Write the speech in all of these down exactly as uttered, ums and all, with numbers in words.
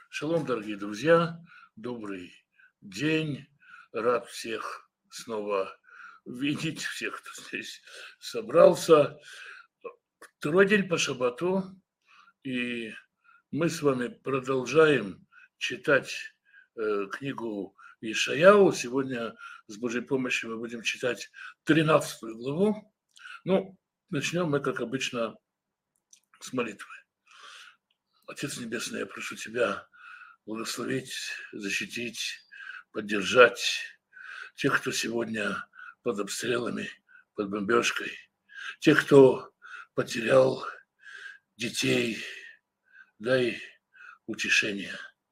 Шалом, дорогие друзья, добрый день. Рад всех снова видеть, всех, кто здесь собрался. Второй день по шаббату, и мы с вами продолжаем читать э, книгу Ишаяу. Сегодня с Божьей помощью мы будем читать тринадцатую главу. Ну, начнем мы, как обычно, с молитвы. Отец Небесный, я прошу Тебя благословить, защитить, поддержать тех, кто сегодня под обстрелами, под бомбежкой, тех, кто потерял детей, дай утешение,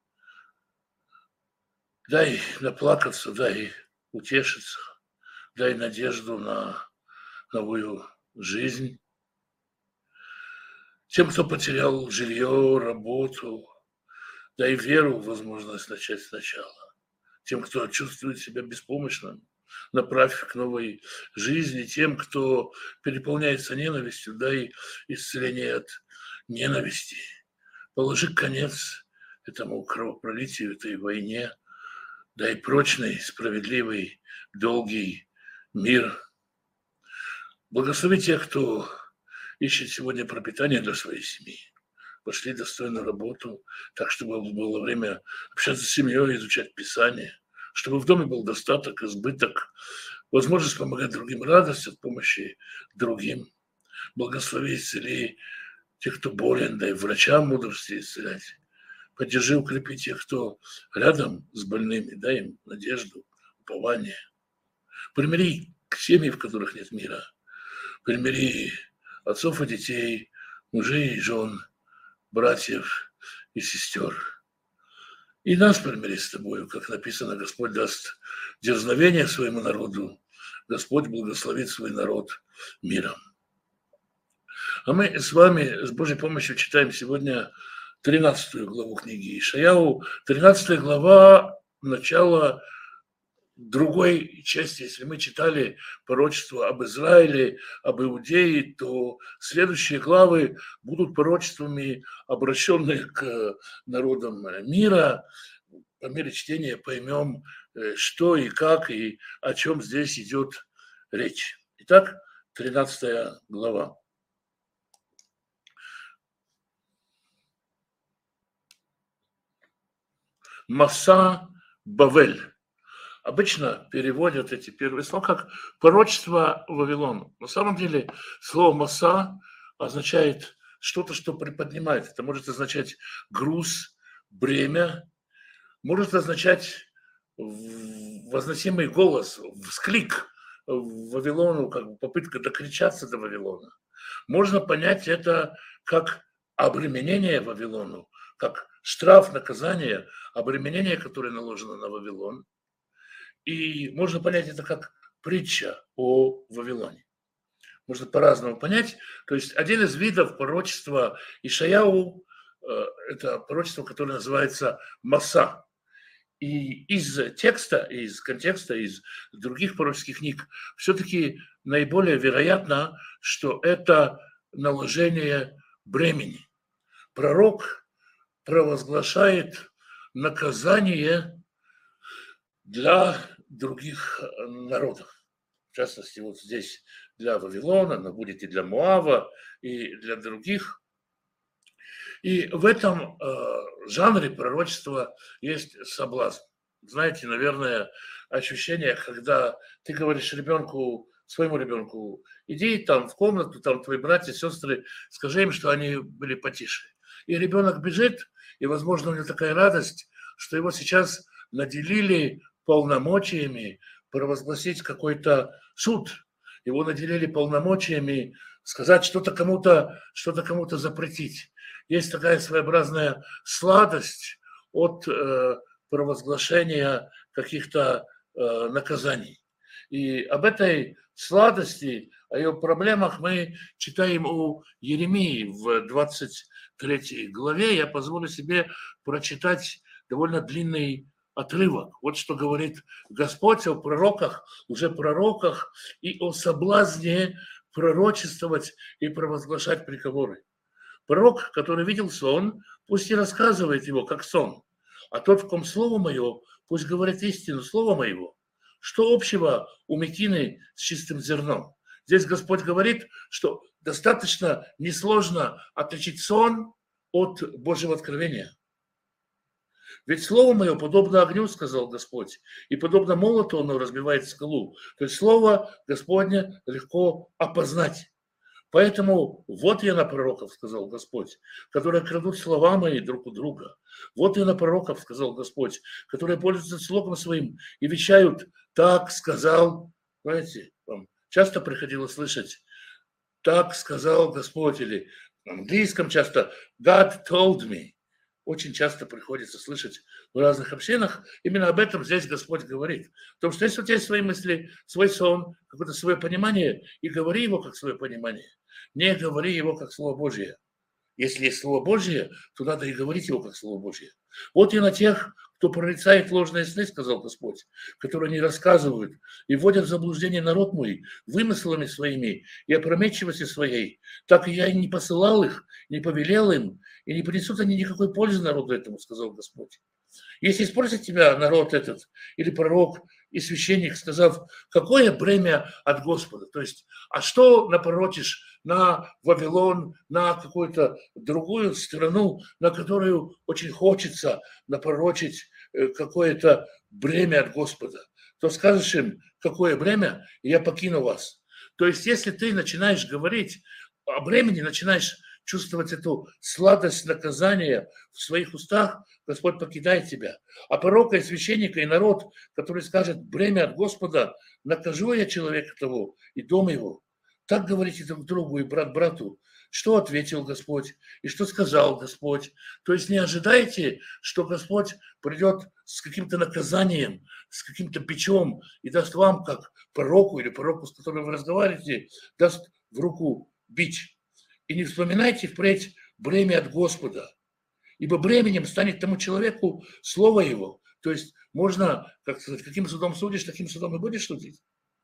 дай наплакаться, дай утешиться, дай надежду на новую жизнь. Тем, кто потерял жилье, работу, дай веру, возможность начать сначала. Тем, кто чувствует себя беспомощным, направь к новой жизни. Тем, кто переполняется ненавистью, дай исцеление от ненависти. Положи конец этому кровопролитию, этой войне. Дай прочный, справедливый, долгий мир. Благослови тех, кто ищет сегодня пропитание для своей семьи. Пошли достойную работу, так, чтобы было время общаться с семьей, изучать Писание, чтобы в доме был достаток, избыток, возможность помогать другим, радость от помощи другим. Благослови, исцели тех, кто болен, дай врачам мудрости исцелять. Поддержи, укрепи тех, кто рядом с больными, дай им надежду, упование. Примири семьи, в которых нет мира. Примири отцов и детей, мужей и жен, братьев и сестер. И нас примири с тобою, как написано, Господь даст дерзновение своему народу, Господь благословит свой народ миром. А мы с вами с Божьей помощью читаем сегодня тринадцатую главу книги Ишаяу. тринадцатая глава, начало другой части. Если мы читали пророчество об Израиле, об Иудее, то следующие главы будут пророчествами, обращенные к народам мира. По мере чтения поймем, что и как, и о чем здесь идет речь. Итак, тринадцатая глава. Маса Бавель. Обычно переводят эти первые слова как пророчество Вавилону. На самом деле слово «маса» означает что-то, что приподнимает. Это может означать груз, бремя, может означать возносимый голос, всклик в Вавилону, как бы попытка докричаться до Вавилона. Можно понять это как обременение Вавилону, как штраф, наказание, обременение, которое наложено на Вавилон. И можно понять это как притча о Вавилоне. Можно по-разному понять. То есть один из видов пророчества Ишаяу – это пророчество, которое называется «Маса». И из текста, из контекста, из других пророческих книг все-таки наиболее вероятно, что это наложение бремени. Пророк провозглашает наказание для других народов. В частности, вот здесь для Вавилона, но будет и для Моава, и для других. И в этом э, жанре пророчества есть соблазн. Знаете, наверное, ощущение, когда ты говоришь ребенку, своему ребенку, иди там в комнату, там твои братья, сестры, скажи им, что они были потише. И ребенок бежит, и, возможно, у него такая радость, что его сейчас наделили полномочиями провозгласить какой-то суд. Его наделили полномочиями сказать что-то кому-то, что-то кому-то запретить. Есть такая своеобразная сладость от э, провозглашения каких-то э, наказаний. И об этой сладости, о ее проблемах мы читаем у Иеремии в двадцать третьей главе. Я позволю себе прочитать довольно длинный отрывок. Вот что говорит Господь о пророках, лжепророках и о соблазне пророчествовать и провозглашать приговоры. Пророк, который видел сон, пусть и рассказывает его как сон. а тот, в ком слово мое, пусть говорит истину слова моего. Что общего у мекины с чистым зерном? Здесь Господь говорит, что достаточно несложно отличить сон от Божьего откровения. Ведь слово мое подобно огню, сказал Господь, и подобно молоту оно разбивает скалу. То есть слово Господне легко опознать. Поэтому вот я на пророков, сказал Господь, которые крадут слова мои друг у друга. Вот я на пророков, сказал Господь, которые пользуются слогом своим и вещают, так сказал, знаете, вам часто приходилось слышать, так сказал Господь, или в английском часто God told me. Очень часто приходится слышать в разных общинах. Именно об этом здесь Господь говорит. Потому что если у тебя есть свои мысли, свой сон, какое-то свое понимание, и говори его как свое понимание, не говори его как Слово Божье. Если есть Слово Божье, то надо и говорить его как Слово Божье. Вот и на тех, кто прорицает ложные сны, сказал Господь, которые не рассказывают и вводят в заблуждение народ мой вымыслами своими и опрометчивостью своей, так и я и не посылал их, не повелел им, и не принесут они никакой пользы народу этому, сказал Господь. Если спросит тебя народ этот, или пророк, и священник, сказав, какое бремя от Господа, то есть, а что напротишь на Вавилон, на какую-то другую страну, на которую очень хочется напророчить какое-то бремя от Господа, то скажешь им, какое бремя, и я покину вас. То есть, если ты начинаешь говорить о бремени, начинаешь чувствовать эту сладость наказания в своих устах, Господь покидает тебя. А пророка и священника, и народ, который скажет, бремя от Господа, накажу я человека того и дом его. Так говорите друг другу и брат брату. Что ответил Господь и что сказал Господь. То есть не ожидайте, что Господь придет с каким-то наказанием, с каким-то бичом и даст вам, как пророку или пророку, с которым вы разговариваете, даст в руку бич. И не вспоминайте впредь бремя от Господа, ибо бременем станет тому человеку слово его. То есть можно, как сказать, каким судом судишь, таким судом и будешь судить.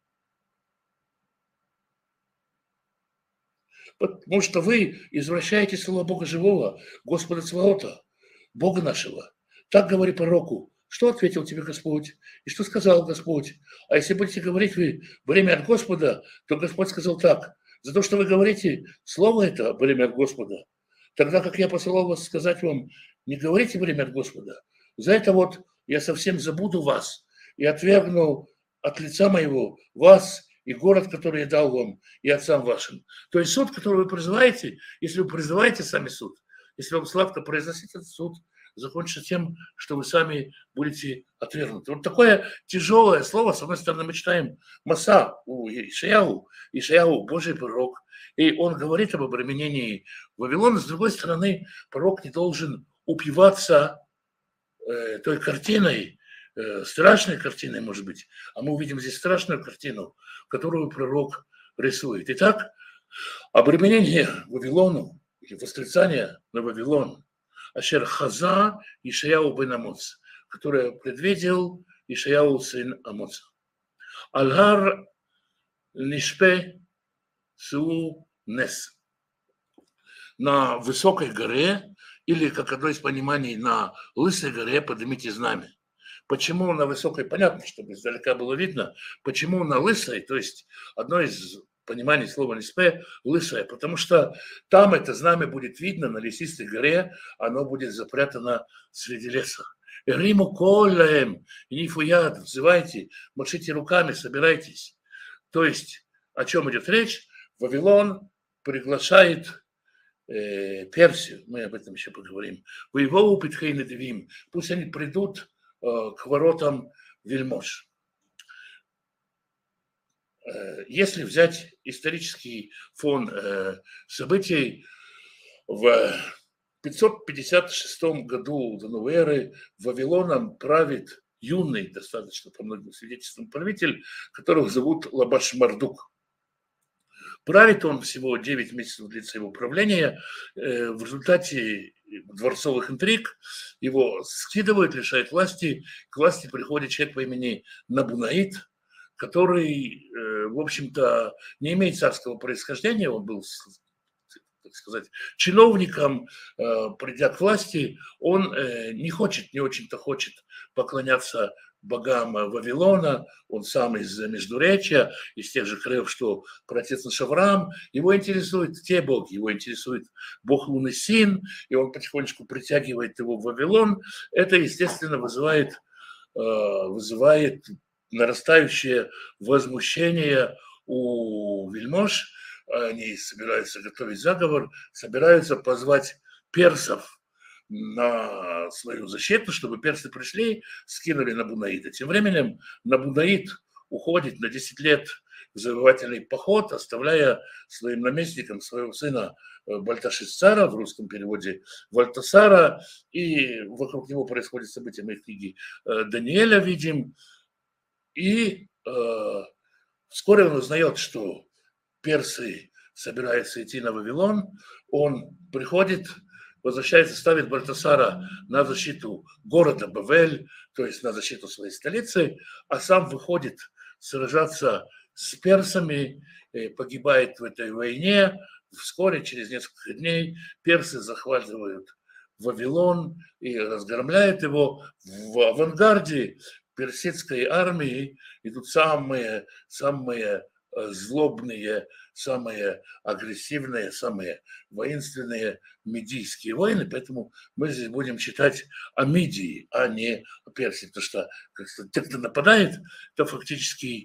Потому что вы извращаете слово Бога живого, Господа Цваота, Бога нашего. Так говори пророку. Что ответил тебе Господь? И что сказал Господь? А если будете говорить вы бремя от Господа, то Господь сказал так. За то, что вы говорите слово это, бремя от Господа, тогда как я посылал вас сказать вам, не говорите бремя от Господа, за это вот я совсем забуду вас и отвергну от лица моего вас и город, который я дал вам, и отцам вашим. То есть суд, который вы призываете, если вы призываете сами суд, если вам сладко произносить этот суд, закончится тем, что вы сами будете отвергнуты. Вот такое тяжелое слово. С одной стороны, мы читаем Маса у Ишаяу, Ишаяу – Божий пророк, и он говорит об обременении Вавилона. С другой стороны, пророк не должен упиваться э, той картиной, э, страшной картиной, может быть, а мы увидим здесь страшную картину, которую пророк рисует. Итак, обременение Вавилону, или восклицание на Вавилон, Ашер Хаза Ишаяу бен Амоц, который предвидел Ишаяу сын Амоца. Алгар Нишпе Су Нес. На высокой горе, или, как одно из пониманий, на лысой горе поднимите знамя. Почему на высокой? Понятно, чтобы издалека было видно. Почему на лысой? То есть одно из понимание слова «лиспе» – лысая, потому что там это знамя будет видно на лесистой горе, оно будет запрятано среди леса. Риму колем, нифуяд, взывайте, машите руками, собирайтесь. То есть о чем идет речь? Вавилон приглашает э, Персию, мы об этом еще поговорим. Воевову Питхейна Девим, пусть они придут э, к воротам вельмож. Если взять исторический фон событий, в пятьсот пятьдесят шестом году до новой эры Вавилоном правит юный, достаточно по многим свидетельствам, правитель, которого зовут Лабаш Мардук. Правит он всего девять месяцев длится его правление. В результате дворцовых интриг его скидывают, лишают власти. К власти приходит человек по имени Набунаид, который, в общем-то, не имеет царского происхождения, он был, так так сказать, чиновником, придя к власти, он не хочет, не очень-то хочет поклоняться богам Вавилона, он сам из Междуречья, из тех же краев, что праотец наш Авраам, его интересуют те боги, его интересует бог Луны Син, и он потихонечку притягивает его в Вавилон. Это, естественно, вызывает, вызывает нарастающее возмущение у вельмож. Они собираются готовить заговор, собираются позвать персов на свою защиту, чтобы персы пришли, скинули Набунаида. Тем временем Набунаид уходит на десять лет в завоевательный поход, оставляя своим наместником своего сына Бальташиссара, в русском переводе Вальтасара, и вокруг него происходят события, мы в книге Даниэля видим, и э, вскоре он узнает, что персы собираются идти на Вавилон, он приходит, возвращается, ставит Бальтасара на защиту города Бавель, то есть на защиту своей столицы, а сам выходит сражаться с персами, погибает в этой войне. Вскоре, через несколько дней, персы захватывают Вавилон и разгромляют его. В авангарде персидской армии идут самые, самые злобные, самые агрессивные, самые воинственные медийские войны, поэтому мы здесь будем читать о Мидии, а не о Персии, потому что те, кто нападает, это фактически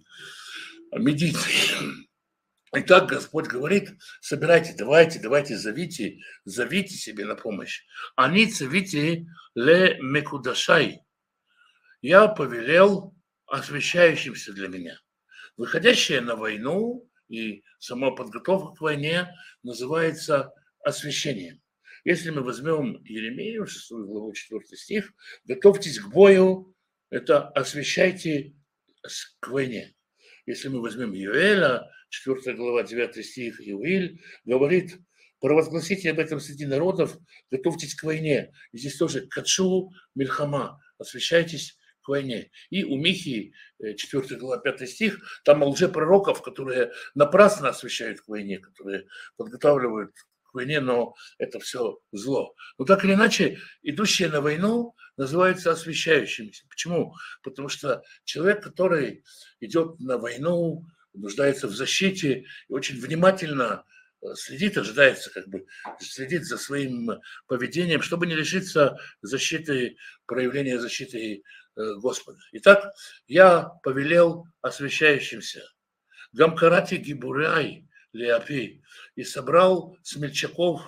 медийцы. И так Господь говорит: собирайте, давайте, давайте, зовите, зовите себе на помощь. Они цивите ле мекудашай. Я повелел освящающимся для меня. Выходящая на войну и сама подготовка к войне называется освящением. Если мы возьмем Иеремию, шестую главу, четвёртый стих, готовьтесь к бою, это освящайте к войне. Если мы возьмем Иоэля, четвёртая глава, девятый стих, Иоиль говорит: провозгласите об этом среди народов, готовьтесь к войне. И здесь тоже качу мильхама, освящайтесь к войне. И у Михии, четвёртая глава, пятый стих, там лжепророков, которые напрасно освящают к войне, которые подготавливают к войне, но это все зло. Но так или иначе, идущие на войну называются освящающимися. Почему? Потому что человек, который идет на войну, нуждается в защите и очень внимательно следит, ожидается, как бы следит за своим поведением, чтобы не лишиться защиты, проявления защиты Господа. Итак, я повелел освящающимся: Гамкарати гибурай леапи, и собрал смельчаков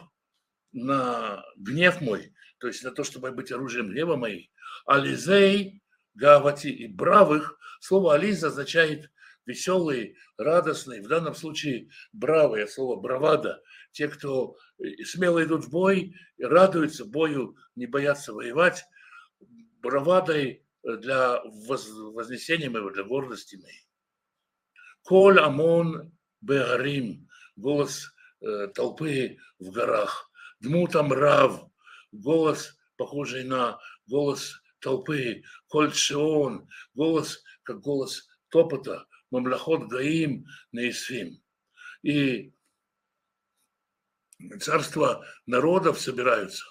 на гнев мой, то есть на то, чтобы быть оружием гнева моей. Ализей гавати, и бравых. Слово ализ означает веселый, радостный, в данном случае бравый, слово бравада. Те, кто смело идут в бой, радуются бою, не боятся воевать, бравадой для вознесения моего, для гордости моей. Коль амон бегарим, голос э, толпы в горах. Дмутам рав, голос, похожий на голос толпы. Коль шион, голос, как голос топота. Мамлахот гаим неисфим. И царства народов собираются.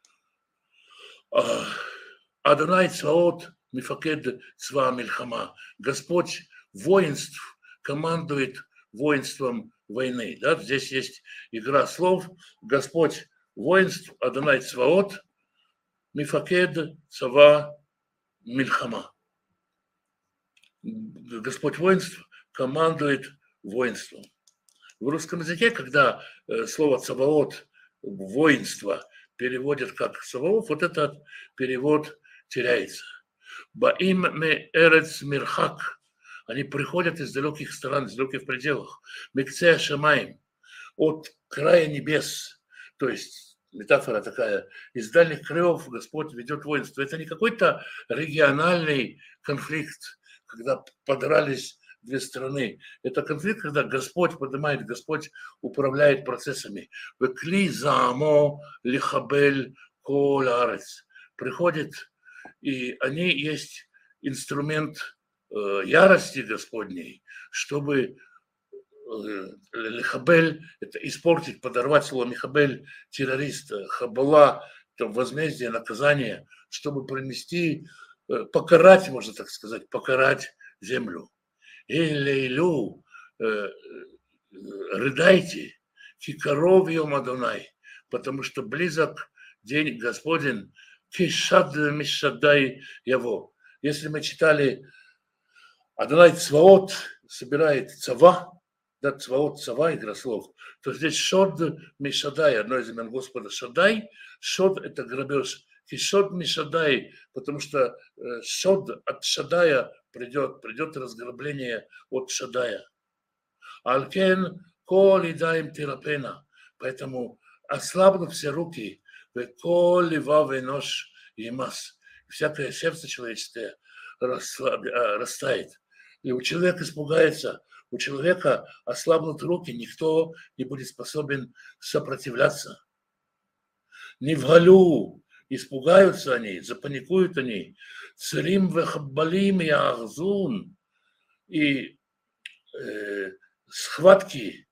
Адонай Цваот Мифакед Цва Мильхама. Господь воинств командует воинством войны. Да? Здесь есть игра слов. Господь воинств, Адонай Цваот Мифакед Цва Мильхама. Господь воинств командует воинством. В русском языке, когда слово «цаваот» воинство переводят как «цаваот», вот этот перевод теряется. Баим ме эрец мирхак. Они приходят из далеких стран, из далеких пределов. Микцея шамаим. От края небес. То есть метафора такая. Из дальних краев Господь ведет воинство. Это не какой-то региональный конфликт, когда подрались две страны. Это конфликт, когда Господь поднимает, Господь управляет процессами. Векли заамо лихабель кол арец. Приходит, и они есть инструмент э, ярости Господней, чтобы Лехабель – это испортить, подорвать слово Михабель, террорист, Хабала – это возмездие, наказание, чтобы принести, покарать, можно так сказать, покарать землю. Элейлю, рыдайте, кикаров йом Адонай, потому что близок день Господень, кишад мишадай его. Если мы читали Адонай Цваот собирает цава, да, Цваот, цава, игра слов, то здесь шод мишадай, одно из имен Господа шадай, шод это грабеж, кишод мишадай, потому что шод от шадая придет, придет разграбление от шадая. Алкен кол идаем терапена, поэтому ослабнут все руки, кол лива венош емас, всякое сердце человеческое растает. И у человека испугается, у человека ослабнут руки, никто не будет способен сопротивляться. Не в галю, испугаются они, запаникуют они. Царим вехаббалим и ахзун, и э, схватки,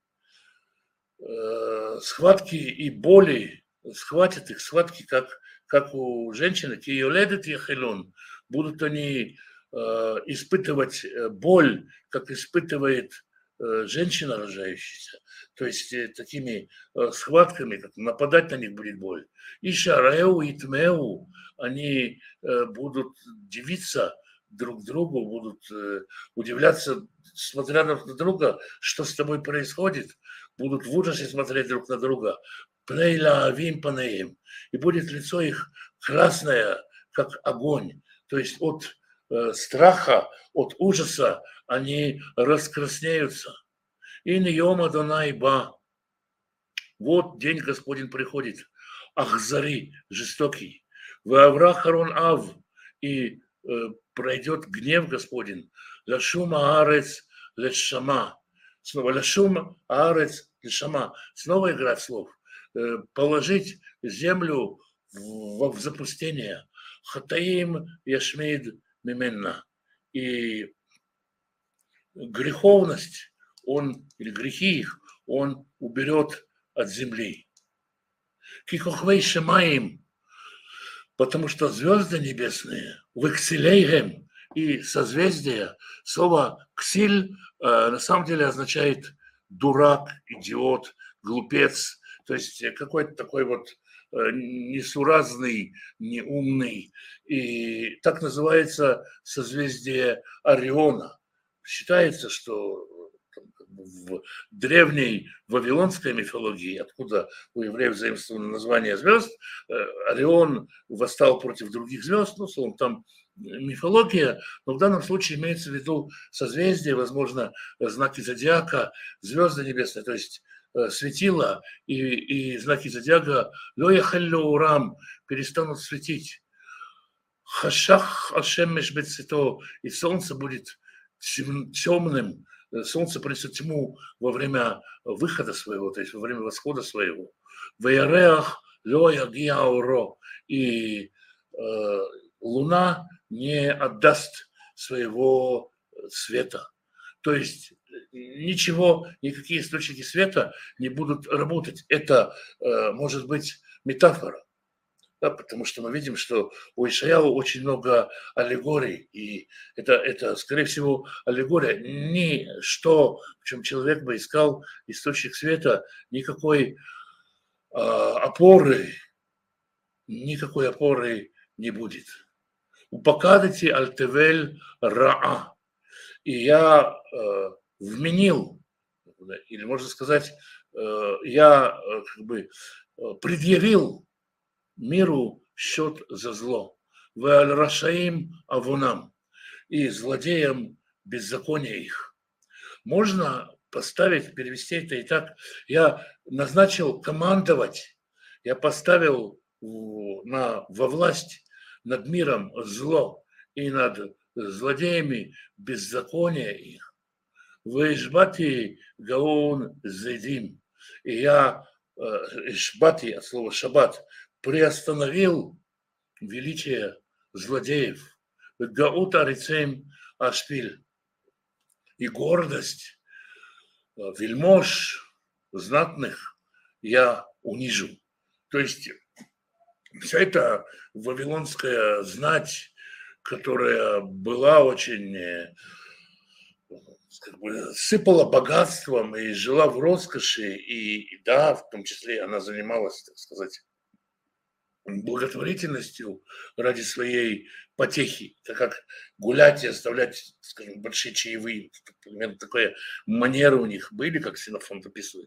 э, схватки и боли, схватят их, схватки, как, как у женщины, киоледет яхелун, будут они э, испытывать боль, как испытывает э, женщина рожающаяся, то есть э, такими э, схватками, как нападать на них будет боль. И шареу, и тмеу, они э, будут дивиться друг другу, будут э, удивляться, смотря друг на друга, что с тобой происходит, будут в ужасе смотреть друг на друга. Плейла авим панеем, и будет лицо их красное, как огонь. То есть от э, страха, от ужаса они раскраснеются. И ньем Адонай ба. Вот день Господень приходит. Ахзари, жестокий. Вавра харон ав. И э, пройдет гнев Господень. Лашум аарец лешама. Снова лашум аарец лешама. Снова игра слов. Э, положить землю в, в запустение. Хатаим яшмид мименна. И греховность, он, или грехи их, он уберет от земли. Кикохвей шемаим, потому что звезды небесные, в ксилейгем и созвездия, слово ксиль э, на самом деле означает дурак, идиот, глупец, то есть какой-то такой вот несуразный, неумный. И так называется созвездие Ориона. Считается, что в древней вавилонской мифологии, откуда у евреев заимствовано название звезд, Орион восстал против других звезд, ну, словом, там мифология, но в данном случае имеется в виду созвездие, возможно, знаки зодиака, звезды небесные, то есть светила и, и знаки зодиака лояхаллоурам перестанут светить. Хашах ашем мешбецито, и солнце будет темным, солнце принесет тьму во время выхода своего, то есть во время восхода своего. Ваяреах лоягиауро, и э, луна не отдаст своего света. То есть ничего, никакие источники света не будут работать. Это э, может быть метафора, да, потому что мы видим, что у Ишаяу очень много аллегорий, и это, это, скорее всего, аллегория. Ни что, в чем человек бы искал источник света, никакой э, опоры, никакой опоры не будет. Упакадати альтевель раа. И я э, вменил, или можно сказать, э, я э, как бы предъявил миру счет за зло. В аль-рашаим авунам, и злодеям беззакония их. Можно поставить, перевести это и так. Я назначил командовать, я поставил на, во власть над миром зло и над злодеями беззакония их. Вэшбати гаон зедим. И я, эшбати от слова шаббат, приостановил величие злодеев. Гаут арицем ашпиль. И гордость вельмож, знатных я унижу. То есть вся эта вавилонская знать, которая была очень, как бы, сыпала богатством и жила в роскоши, и, и да, в том числе она занималась, так сказать, благотворительностью ради своей потехи, так как гулять и оставлять, скажем, большие чаевые, примерно такая манера у них были, как Ксенофонт описывает,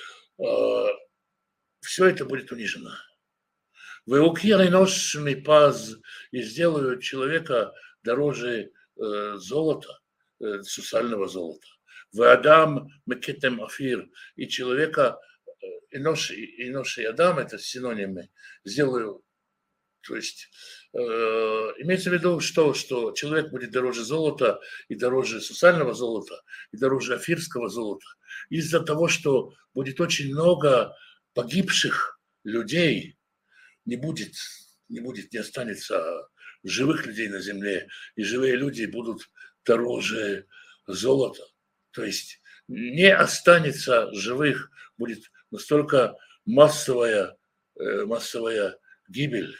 все это будет унижено. Веукир нож паз, и сделают человека дороже э, золота, э, сусального золота. Веадам мекетем афир, и человека, и нож, и нож и Адам, это синонимы, сделаю, то есть э, имеется в виду, что, что человек будет дороже золота, и дороже сусального золота, и дороже афирского золота, из-за того, что будет очень много погибших людей, не будет, не будет, не останется живых людей на земле, и живые люди будут дороже золота. То есть не останется живых, будет настолько массовая, массовая гибель.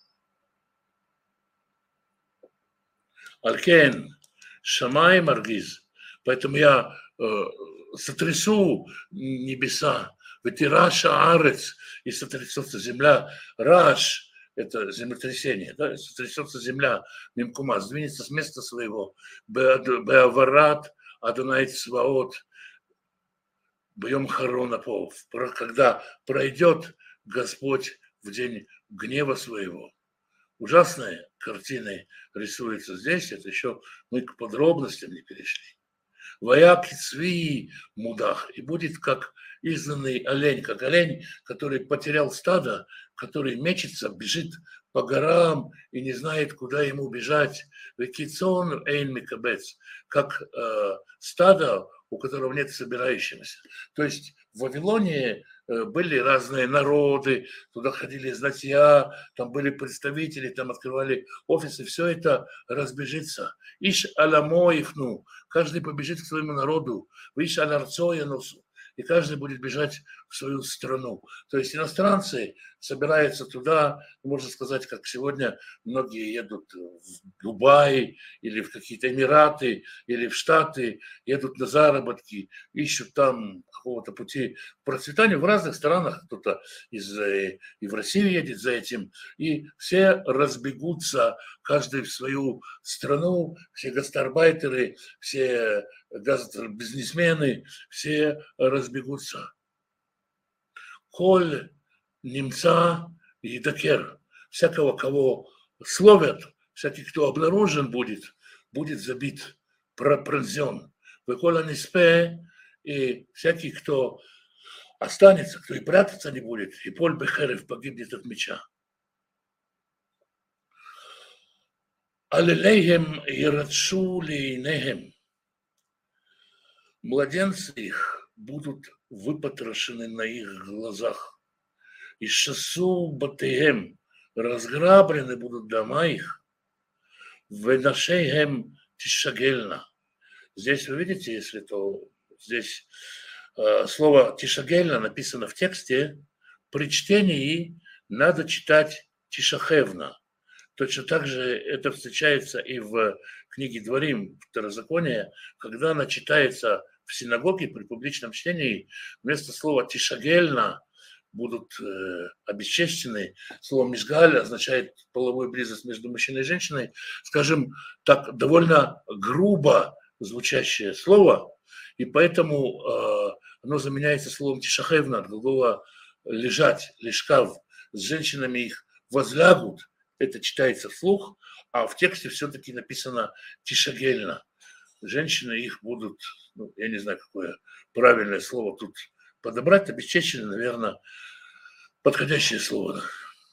Алькен, Шамай Маргиз, поэтому я э, сотрясу небеса, ведь и Раша Арец, и сотрясется земля. Раш – это землетрясение, да? Сотрясется земля, Мимкума, сдвинется с места своего. Беаварат, Адонай Цваот, Бьем Харонапов, когда пройдет Господь в день гнева своего. Ужасные картины рисуются здесь, это еще мы к подробностям не перешли. Вояк цви мудах, и будет как изгнанный олень, как олень, который потерял стадо, который мечется, бежит по горам и не знает, куда ему бежать. Векицон эйн микабец, как э, стадо, у которого нет собирающегося. То есть в Вавилоне были разные народы, туда ходили знатья, там были представители, там открывали офисы, все это разбежится. Иш аламо ихну, каждый побежит к своему народу, иш аларцо янусу, и каждый будет бежать в свою страну. То есть иностранцы собираются туда, можно сказать, как сегодня многие едут в Дубай или в какие-то Эмираты, или в Штаты, едут на заработки, ищут там какого-то пути к процветанию в разных странах, кто-то из, и в Россию едет за этим, и все разбегутся, каждый в свою страну, все гастарбайтеры, все бизнесмены, все разбегутся. Коль немца и дакер, всякого, кого словят, всякий, кто обнаружен будет, будет забит, пронзен. Выкола не спе, и всякий, кто останется, кто и прятаться не будет, и поль бехерев погибнет от меча. Алелейхем ирадшу лейнехем. Младенцы их будут выпотрошены на их глазах. И шасу батеем, разграблены будут дома их. Венашейхем тишагельна. Здесь вы видите, если то здесь э, слово тишагельна написано в тексте, при чтении надо читать тишахевна. Точно так же это встречается и в книге Дворим, Второзакония, когда она читается в синагоге при публичном чтении, вместо слова тишагельна будут э, обесчещены. Слово мишгаль означает половую близость между мужчиной и женщиной. Скажем так, довольно грубо звучащее слово, и поэтому э, оно заменяется словом тишахевна, от глагола лежать, лежкав. С женщинами их возлягут, это читается вслух, а в тексте все-таки написано тишагельна. Женщины их будут, ну, я не знаю, какое правильное слово тут подобрать, обесчещены, наверное, подходящее слово.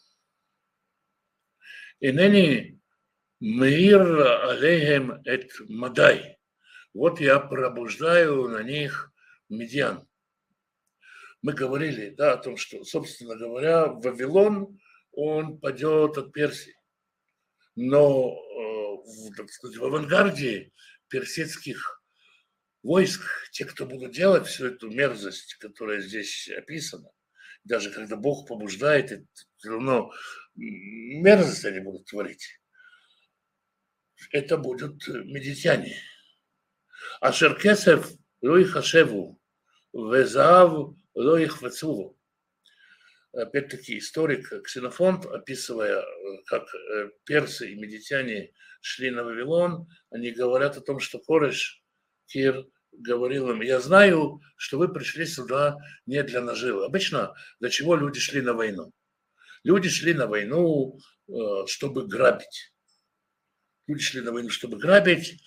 Инени мир алейхем эт мадай. Вот я пробуждаю на них медиан. Мы говорили, да, о том, что, собственно говоря, Вавилон, он падет от Персии. Но, так сказать, в авангарде персидских войск, те, кто будут делать всю эту мерзость, которая здесь описана, даже когда Бог побуждает, все равно мерзость они будут творить. Это будут медитяне. А шеркесев ло ихашеву, везав ло ихвацуву. Опять-таки историк Ксенофонт, описывая, как персы и медитяне шли на Вавилон, они говорят о том, что Кореш, Кир, говорил им: я знаю, что вы пришли сюда не для наживы. Обычно для чего люди шли на войну? Люди шли на войну, чтобы грабить. Люди шли на войну, чтобы грабить,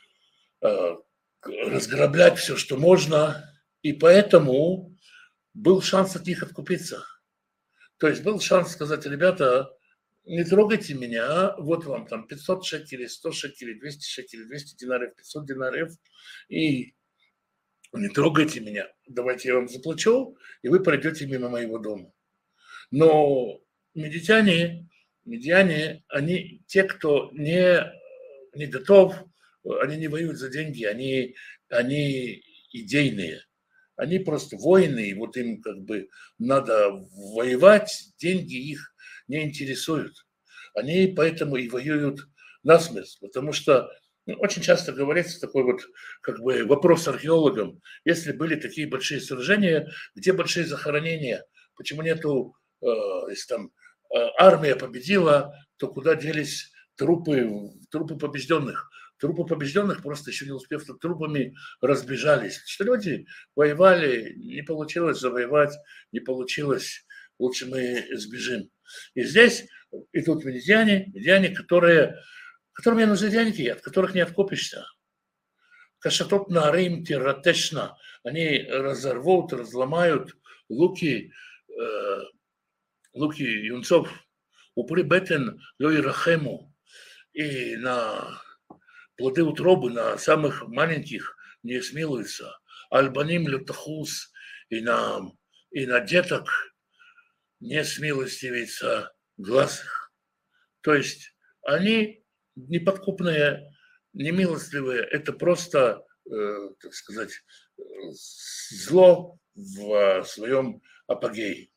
разграблять все, что можно, и поэтому был шанс от них откупиться. То есть был шанс сказать: ребята, не трогайте меня, вот вам там пятьсот шекелей, сто шекелей, двести шекелей, двести динаров, пятьсот динаров, и не трогайте меня, давайте я вам заплачу, и вы пройдете мимо моего дома. Но медитяне, медиане, они те, кто не, не готов, они не воюют за деньги, они, они идейные. Они просто воины, и вот им как бы надо воевать, деньги их не интересуют. Они поэтому и воюют насмерть, потому что ну, очень часто говорится такой вот как бы вопрос археологам: если были такие большие сражения, где большие захоронения, почему нету, э, если там э, армия победила, то куда делись трупы, трупы побежденных? Трупы побежденных, просто еще не успев трупами, разбежались. Что люди воевали, не получилось завоевать, не получилось, лучше мы сбежим. И здесь идут медиане, медиане, которые, которым нужны деньги, от которых не откупишься. Кашатот нарим тиратешна. Они разорвут, разломают луки, э, луки юнцов. Упри бетен лой рахему. И на плоды утробы, на самых маленьких не смилуются. Альбаним лютахус, и на, и на деток не смилостивится глаз их. То есть они неподкупные, немилостливые, это просто, э, так сказать, зло в своем апогее.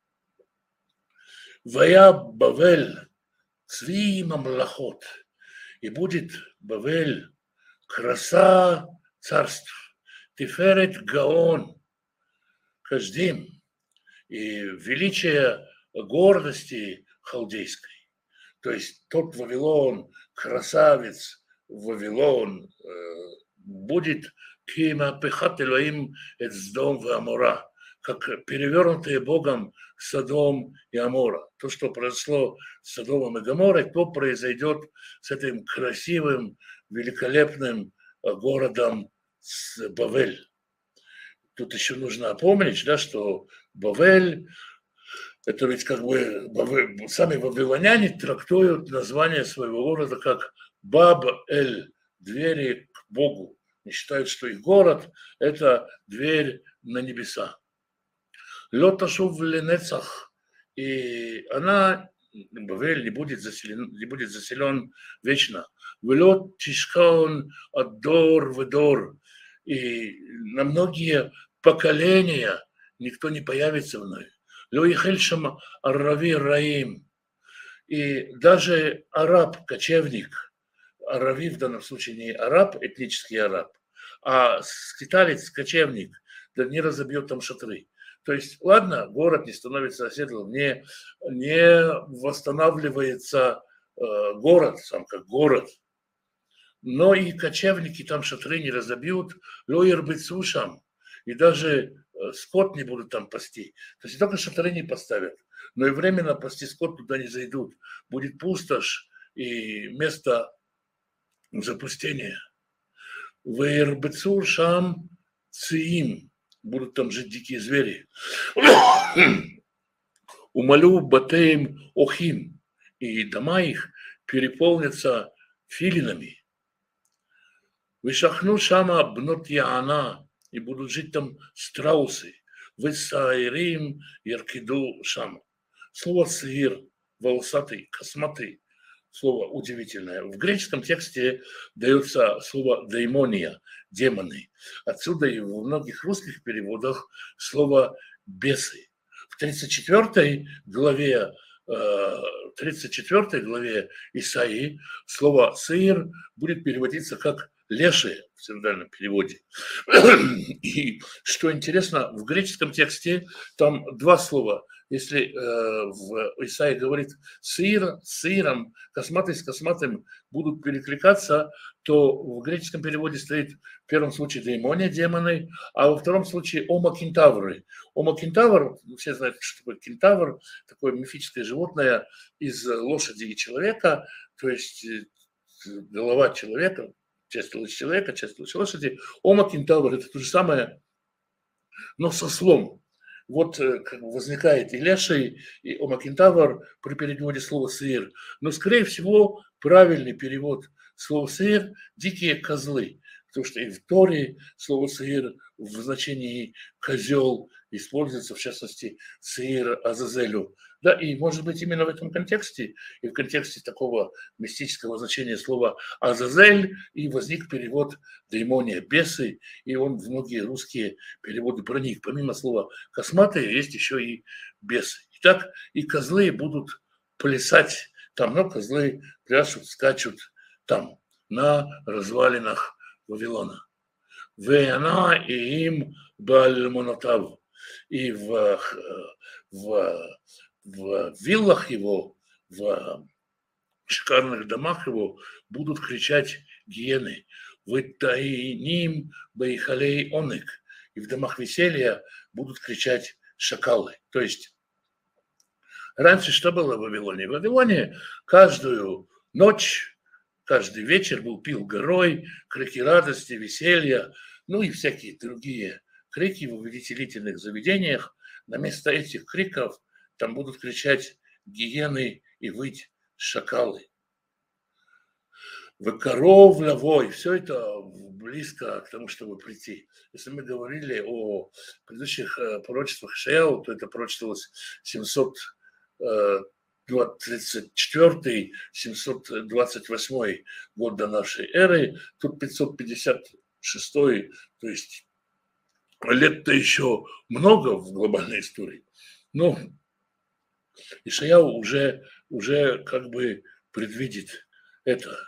Вая Бавель цви мамлахот. И будет Бавель краса царств, тиферет гаон, каждым, и величие гордости халдейской. То есть тот Вавилон, красавец Вавилон, будет кима пехат Элоим эт Сдом ва Амора, как перевернутые Богом Содом и Амора. То, что произошло с Содомом и Гоморрой, то произойдет с этим красивым, великолепным городом Бавель. Тут еще нужно помнить, да, что Бавель, это ведь как бы Бавель, сами вавилоняне трактуют название своего города как Баб-эль, двери к Богу. Они считают, что их город – это дверь на небеса. Лоташув ленецах, и она, Бавель, не будет заселен, не будет заселен вечно. Велот тишкаон аддор ведор, и на многие поколения никто не появится вновь. Лоихельшам аррави раим, и даже араб, кочевник, арави в данном случае не араб, этнический араб, а скиталец, кочевник, да не разобьет там шатры. То есть, ладно, город не становится оседлым, не, не восстанавливается э, город сам как город, но и кочевники там шатры не разобьют, лоер быть сушам, и даже э, скот не будут там пасти. То есть не только шатры не поставят, но и временно пасти скот туда не зайдут. Будет пустошь и место запустения. Вейер быть сушам циим. Будут там жить дикие звери. Умолю батеем охим, и дома их переполнятся филинами. Вышахну шама бнот яана, и будут жить там страусы. Высаирим яркиду шама. Слово сыр, волосатый, косматый, слово удивительное. В греческом тексте дается слово даймония. демоны. Отсюда и во многих русских переводах слово бесы. В тридцать четвёртой главе, тридцать четвёртой главе Исаии слово «сеир» будет переводиться как «лешие» в синодальном переводе. И что интересно, в греческом тексте там два слова. Если э, в Исаии говорит «сеир», с «сеиром», «косматый» с «косматым» будут перекликаться, то в греческом переводе стоит в первом случае «деймония», демоны, а во втором случае «омокентавры». Омокентавр, все знают, что такое кентавр, такое мифическое животное из лошади и человека, то есть голова человека, часть человека, часть лошади. Омокентавр – это то же самое, но со слом. Вот как бы возникает и леший, и омокентавр при переводе слова «сеир». Но, скорее всего, правильный перевод слова «сеир» – «дикие козлы». Потому что и в Торе слово «сеир» в значении «козел» используется, в частности, «сеир Азазелю». Да, и, может быть, именно в этом контексте, и в контексте такого мистического значения слова «Азазель» и возник перевод «деймония», «бесы», и он в многие русские переводы проник. Помимо слова «косматые» есть еще и «бесы». Итак, и козлы будут плясать там, но козлы пляшут, скачут там, на развалинах Вавилона. Веяна и им бальмонотав. И в, в, в виллах его, в шикарных домах его будут кричать гиены. Вытайним бейхалей оник. И в домах веселья будут кричать шакалы. То есть раньше что было в Вавилоне? В Вавилоне каждую ночь, каждый вечер был пил горой, крики радости, веселья, ну и всякие другие крики в увеселительных заведениях. На место этих криков там будут кричать гиены и выть шакалы. В коров лавой, все это близко к тому, чтобы прийти. Если мы говорили о предыдущих пророчествах Ишаяу, то это пророчествовалось семьсот тридцать четвёртый - семьсот двадцать восьмой год до нашей эры, тут пятьсот пятьдесят шестой, то есть лет-то еще много в глобальной истории. Но Ишаяу уже, уже как бы предвидит это.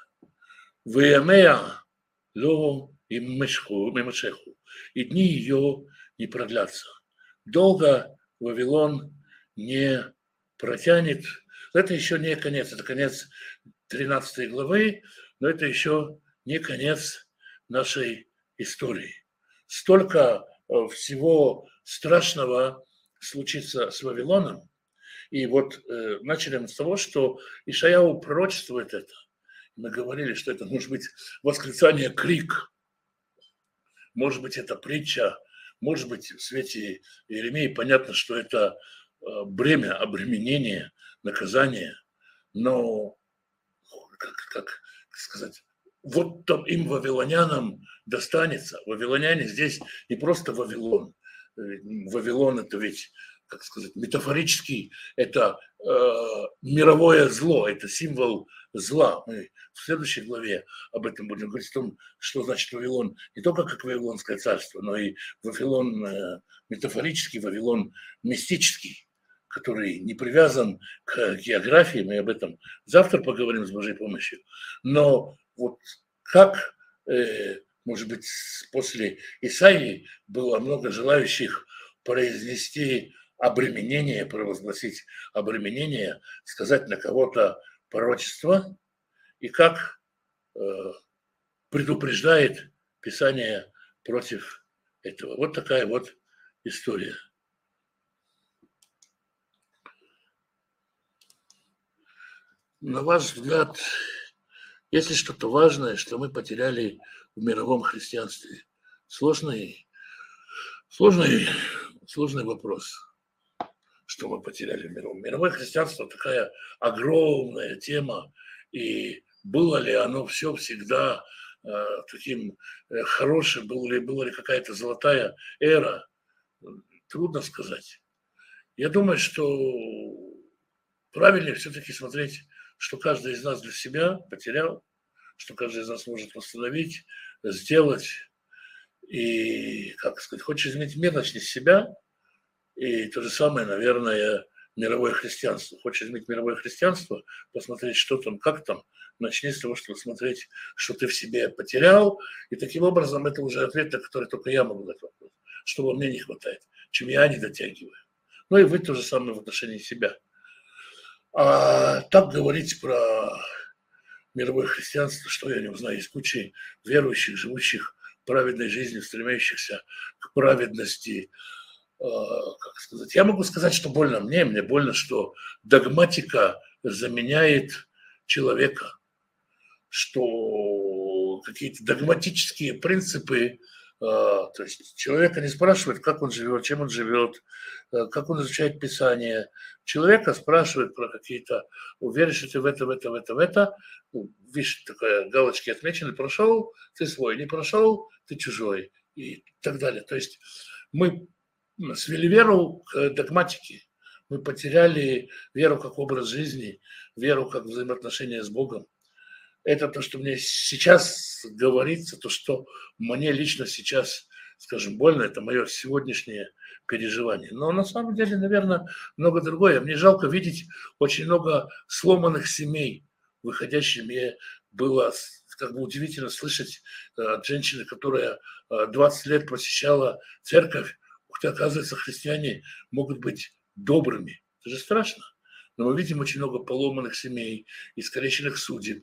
Веямея ло имешеху, и дни ее не продлятся. Долго Вавилон не протянет. Это еще не конец, это конец тринадцатой главы, но это еще не конец нашей истории. Столько всего страшного случится с Вавилоном. И вот э, начали мы с того, что Ишаяу пророчествует это. Мы говорили, что это может быть восклицание, крик, может быть, это притча, может быть, в свете Иеремии понятно, что это бремя, обременение, наказание, но, как, как сказать, вот там им, вавилонянам, достанется. Вавилоняне здесь не просто Вавилон. Вавилон – это ведь, как сказать, метафорически, это э, мировое зло, это символ зла. Мы в следующей главе об этом будем говорить, о том, что значит Вавилон, не только как Вавилонское царство, но и Вавилон э, метафорический, Вавилон мистический, который не привязан к географии, мы об этом завтра поговорим с Божьей помощью. Но вот как, э, может быть, после Исаии было много желающих произнести обременение, провозгласить обременение, сказать на кого-то пророчество, и как э, предупреждает Писание против этого. Вот такая вот история. На ваш взгляд, есть ли что-то важное, что мы потеряли в мировом христианстве? Сложный, сложный, сложный вопрос, что мы потеряли в мировом. Мировое христианство такая огромная тема, и было ли оно все всегда э, таким э, хорошим, была ли, была ли какая-то золотая эра, трудно сказать. Я думаю, что правильнее все-таки смотреть, что каждый из нас для себя потерял, что каждый из нас может восстановить, сделать. И, как сказать, хочешь изменить мир, начни с себя. И то же самое, наверное, мировое христианство. Хочешь изменить мировое христианство, посмотреть, что там, как там, начни с того, чтобы смотреть, что ты в себе потерял. И таким образом это уже ответ, на который только я могу дать вопрос. Что во мне не хватает, чем я не дотягиваю. Ну и вы то же самое в отношении себя. А так говорить про мировое христианство, что я не знаю, есть куча верующих, живущих праведной жизнью, стремящихся к праведности. Как сказать? Я могу сказать, что больно мне, мне больно, что догматика заменяет человека, что какие-то догматические принципы, то есть человека не спрашивают, как он живет, чем он живет, как он изучает Писание. Человека спрашивают про какие-то, уверишь ли ты в это, в это, в это, в это. Ну, видишь, такая галочки отмечены, прошел, ты свой, не прошел, ты чужой и так далее. То есть мы свели веру к догматике. Мы потеряли веру как образ жизни, веру как взаимоотношения с Богом. Это то, что мне сейчас говорится, то, что мне лично сейчас, скажем, больно, это мое сегодняшнее переживание. Но на самом деле, наверное, много другое. Мне жалко видеть очень много сломанных семей, выходящих. Мне было как бы удивительно слышать от женщины, которая двадцать лет посещала церковь. Ух ты, оказывается, христиане могут быть добрыми. Это же страшно. Но мы видим очень много поломанных семей, искалеченных судеб,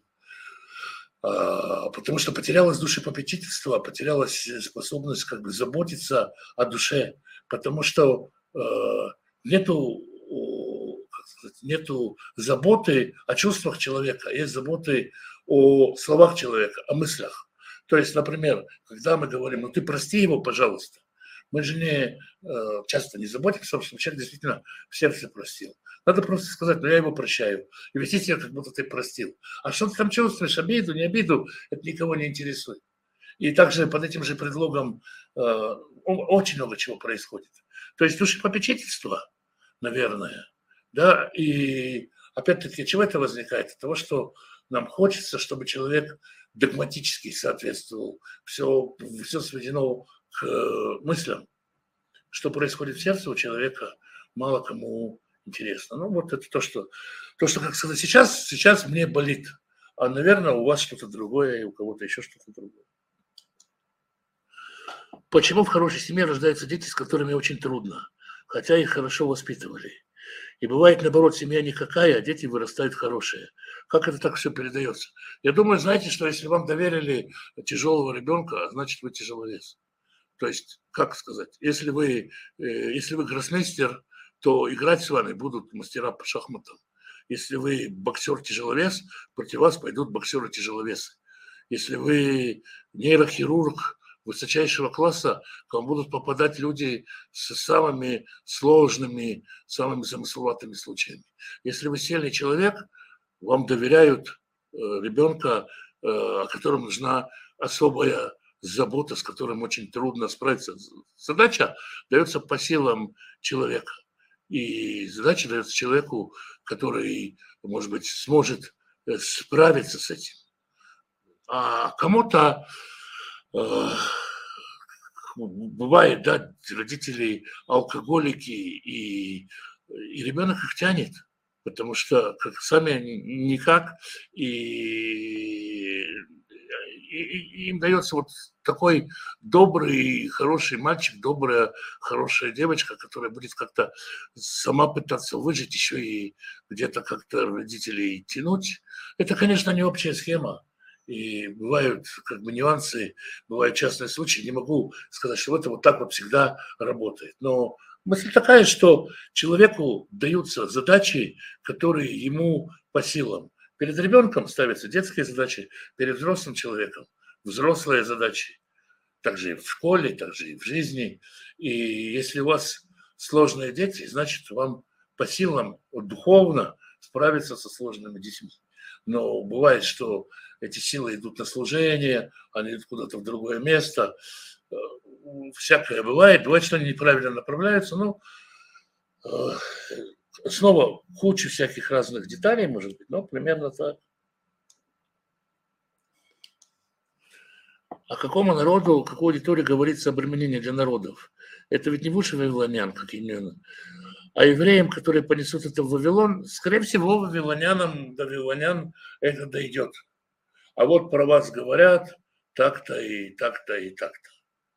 потому что потерялось душепопечительство, потерялась способность как бы заботиться о душе, потому что э, нету, как сказать, нету заботы о чувствах человека, есть заботы о словах человека, о мыслях. То есть, например, когда мы говорим, ну ты прости его, пожалуйста, мы же не, э, часто не заботимся, что человек действительно в сердце простил. Надо просто сказать, ну я его прощаю. И вести себя, как будто ты простил. А что ты там чувствуешь, обиду, не обиду, это никого не интересует. И также под этим же предлогом э, очень много чего происходит. То есть душепопечительство, наверное, да, и опять-таки, чего это возникает? От того, что нам хочется, чтобы человек догматически соответствовал. Все, все сведено к мыслям. Что происходит в сердце у человека, мало кому интересно. Ну, вот это то, что, то, что как сказать, сейчас, сейчас мне болит. А, наверное, у вас что-то другое, и у кого-то еще что-то другое. Почему в хорошей семье рождаются дети, с которыми очень трудно, хотя их хорошо воспитывали? И бывает, наоборот, семья никакая, а дети вырастают хорошие. Как это так все передается? Я думаю, знаете, что если вам доверили тяжелого ребенка, значит, вы тяжеловес. То есть, как сказать, если вы, если вы гроссмейстер, то играть с вами будут мастера по шахматам. Если вы боксер-тяжеловес, против вас пойдут боксеры-тяжеловесы. Если вы нейрохирург высочайшего класса, к вам будут попадать люди с самыми сложными, самыми замысловатыми случаями. Если вы сильный человек, вам доверяют ребенка, о котором нужна особая забота, с которым очень трудно справиться. Задача дается по силам человека. И задача дается человеку, который, может быть, сможет справиться с этим. А кому-то э, бывает, да, родители алкоголики, и, и ребенок их тянет, потому что как, сами они никак, и И им дается вот такой добрый, хороший мальчик, добрая, хорошая девочка, которая будет как-то сама пытаться выжить, еще и где-то как-то родителей тянуть. Это, конечно, не общая схема. И бывают как бы нюансы, бывают частные случаи. Не могу сказать, что это вот так вот всегда работает. Но мысль такая, что человеку даются задачи, которые ему по силам. Перед ребенком ставятся детские задачи, перед взрослым человеком взрослые задачи. Также и в школе, также и в жизни. И если у вас сложные дети, значит, вам по силам вот, духовно справиться со сложными детьми. Но бывает, что эти силы идут на служение, они идут куда-то в другое место. Всякое бывает. Бывает, что они неправильно направляются. Но снова куча всяких разных деталей, может быть, но примерно так. О какому народу, какой аудитории говорится обременение для народов? Это ведь не выше вавилонян, как именно. А евреям, которые понесут это в Вавилон, скорее всего, вавилонянам, до вавилонян это дойдет. А вот про вас говорят так-то и так-то и так-то.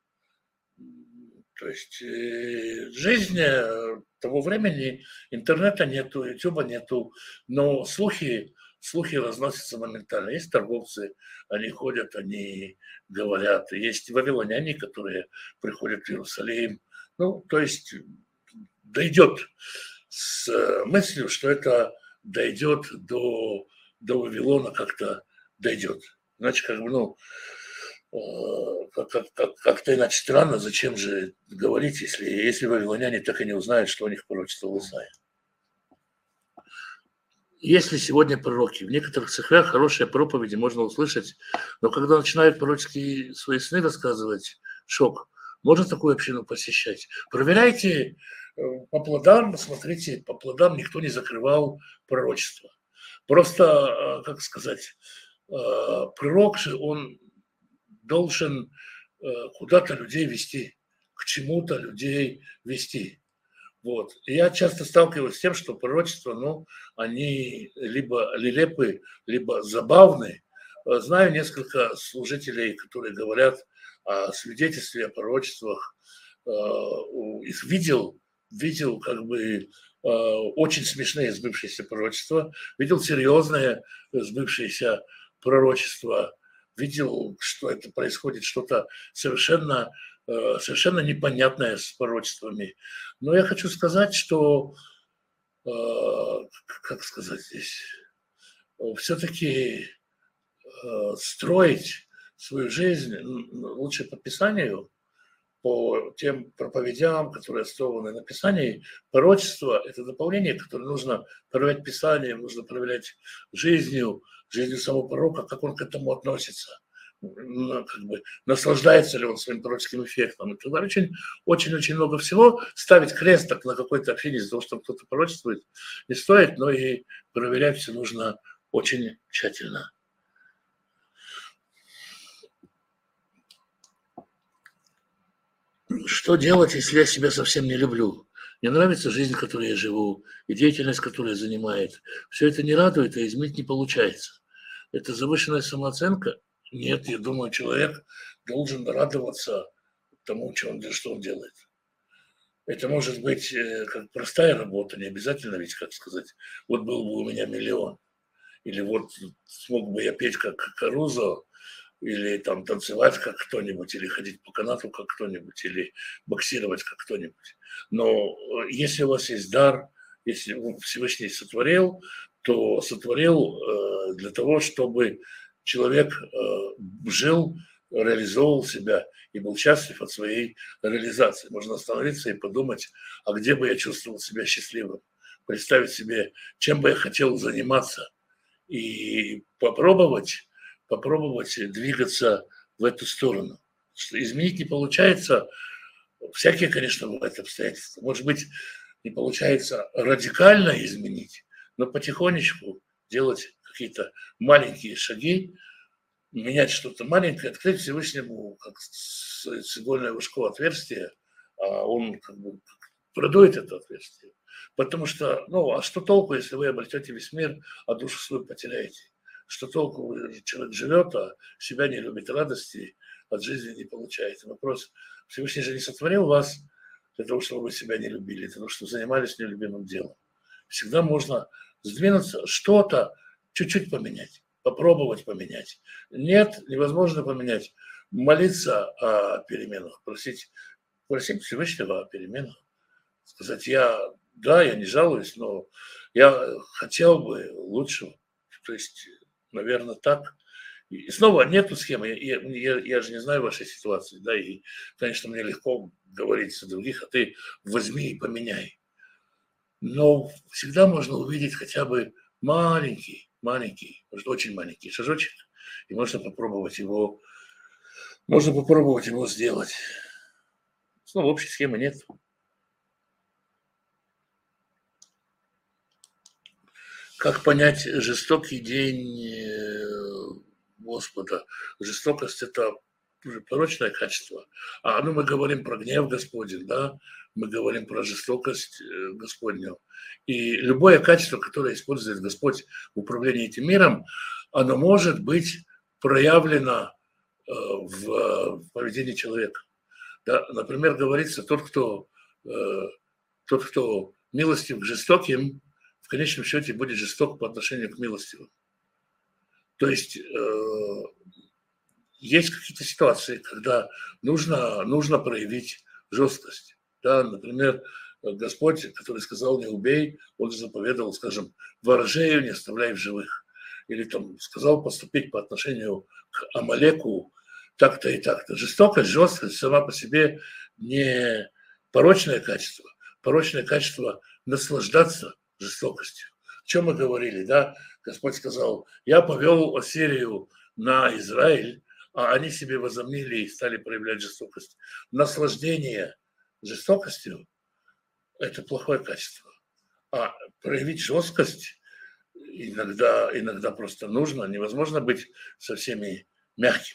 То есть э, жизнь э, того времени, интернета нету, ютуба нету, но слухи, слухи разносятся моментально. Есть торговцы, они ходят, они говорят. Есть вавилоняне, которые приходят в Иерусалим. Ну, то есть дойдет с э, мыслью, что это дойдет до, до Вавилона, как-то дойдет. Иначе, как бы, ну, как, как, как-то иначе странно, зачем же говорить, если, если вавилоняне так и не узнают, что у них пророчество в Исаии. Есть ли сегодня пророки? В некоторых церквях хорошие проповеди можно услышать, но когда начинают пророческие свои сны рассказывать, шок. Можно такую общину посещать? Проверяйте по плодам, смотрите, по плодам никто не закрывал пророчество. Просто, как сказать, пророк же, он должен куда-то людей вести, к чему-то людей вести. Вот. И я часто сталкиваюсь с тем, что пророчества, ну, они либо лилепы, либо забавные. Знаю несколько служителей, которые говорят о свидетельстве, о пророчествах. Их видел, видел как бы очень смешные сбывшиеся пророчества, видел серьезные сбывшиеся пророчества, видел, что это происходит что-то совершенно, совершенно непонятное с пророчествами. Но я хочу сказать, что, как сказать здесь, все-таки строить свою жизнь лучше по Писанию, по тем проповедям, которые основаны на Писании. Пророчество – это дополнение, которое нужно проверять Писанием, нужно проверять жизнью, жизнью самого пророка, как он к этому относится, как бы, наслаждается ли он своим пророческим эффектом. Это очень, очень, очень много всего. Ставить крест так на какой-то общине из-за того, что кто-то пророчествует, не стоит, но и проверять все нужно очень тщательно. Что делать, если я себя совсем не люблю? Мне нравится жизнь, в которой я живу, и деятельность, которую я занимает. Все это не радует, а изменить не получается. Это завышенная самооценка? Нет, я думаю, человек должен радоваться тому, что он, что он делает. Это может быть как простая работа, не обязательно ведь, как сказать, вот был бы у меня миллион, или вот смог бы я петь как Карузо, или там танцевать как кто-нибудь, или ходить по канату как кто-нибудь, или боксировать как кто-нибудь. Но если у вас есть дар, если Всевышний сотворил, то сотворил э, для того, чтобы человек э, жил, реализовывал себя и был счастлив от своей реализации. Можно остановиться и подумать, а где бы я чувствовал себя счастливым, представить себе, чем бы я хотел заниматься, и попробовать попробовать двигаться в эту сторону. Изменить не получается. Всякие, конечно, бывают обстоятельства. Может быть, не получается радикально изменить, но потихонечку делать какие-то маленькие шаги, менять что-то маленькое, открыть Всевышнему как цигольное ушко отверстие, а он как бы продует это отверстие. Потому что, ну, а что толку, если вы обретете весь мир, а душу свою потеряете? Что толку, человек живет, а себя не любит, радости от жизни не получает. Вопрос, Всевышний же не сотворил вас для того, чтобы вы себя не любили, для того, чтобы занимались нелюбимым делом. Всегда можно сдвинуться, что-то чуть-чуть поменять, попробовать поменять. Нет, невозможно поменять. Молиться о переменах, просить, просить Всевышнего о переменах. Сказать, я, да, я не жалуюсь, но я хотел бы лучшего. То есть, наверное, так. И снова нету схемы. Я, я, я же не знаю вашей ситуации, да, и, конечно, мне легко говорить за других, а ты возьми и поменяй. Но всегда можно увидеть хотя бы маленький, маленький, может, очень маленький шажочек, и можно попробовать его, можно попробовать его сделать. Снова общей схемы нет. Как понять жестокий день Господа? Жестокость – это уже порочное качество. А ну, мы говорим про гнев Господень, да, мы говорим про жестокость Господню. И любое качество, которое использует Господь в управлении этим миром, оно может быть проявлено в поведении человека. Да? Например, говорится, тот, кто, тот, кто милостив к жестоким, в конечном счете будет жесток по отношению к милостивым. То есть есть какие-то ситуации, когда нужно, нужно проявить жесткость. Да? Например, Господь, который сказал «не убей», Он заповедовал, скажем, ворожею не оставляй в живых. Или там сказал поступить по отношению к Амалеку так-то и так-то. Жестокость, жесткость сама по себе не порочное качество. Порочное качество – наслаждаться жестокостью. О чем мы говорили, да? Господь сказал, я повел Ассирию на Израиль, а они себе возомнили и стали проявлять жестокость. Наслаждение жестокостью – это плохое качество. А проявить жесткость иногда, иногда просто нужно. Невозможно быть со всеми мягким.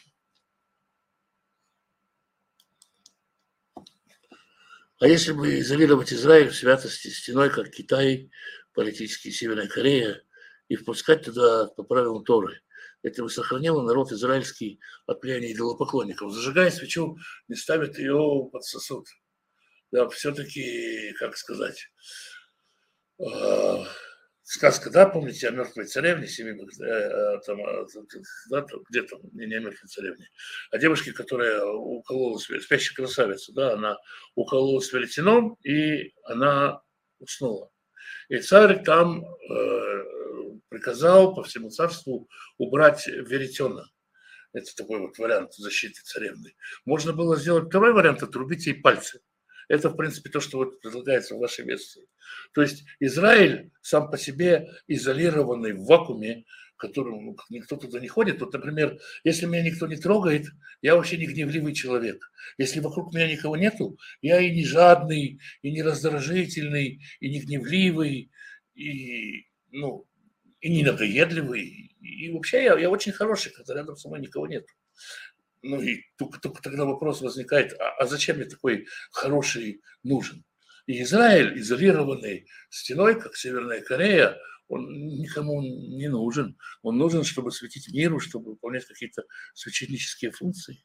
А если бы изолировать Израиль в святости стеной, как Китай, политически Северная Корея, и впускать туда по правилам Торы, это бы сохранило народ израильский от влияния идолопоклонников. Зажигая свечу, не ставят ее под сосуд. Да, все-таки, как сказать, э, сказка, да, помните, о мертвой царевне, семи, э, там, да, там, где там, не, не о мертвой царевне, о девушке, которая укололась, спящая красавица, да, она укололась веретеном, и она уснула. И царь там э, приказал по всему царству убрать веретено. Это такой вот вариант защиты царевны. Можно было сделать второй вариант, отрубить ей пальцы. Это, в принципе, то, что вот предлагается в вашей версии. То есть Израиль сам по себе изолированный в вакууме, в котором никто туда не ходит. Вот, например, если меня никто не трогает, я вообще не гневливый человек. Если вокруг меня никого нету, я и не жадный, и не раздражительный, и не гневливый, и, ну, и не надоедливый. И вообще я, я очень хороший, когда рядом со мной никого нет. Ну и только, только тогда вопрос возникает, а, а зачем мне такой хороший нужен? И Израиль, изолированный стеной, как Северная Корея, он никому не нужен. Он нужен, чтобы светить миру, чтобы выполнять какие-то священнические функции.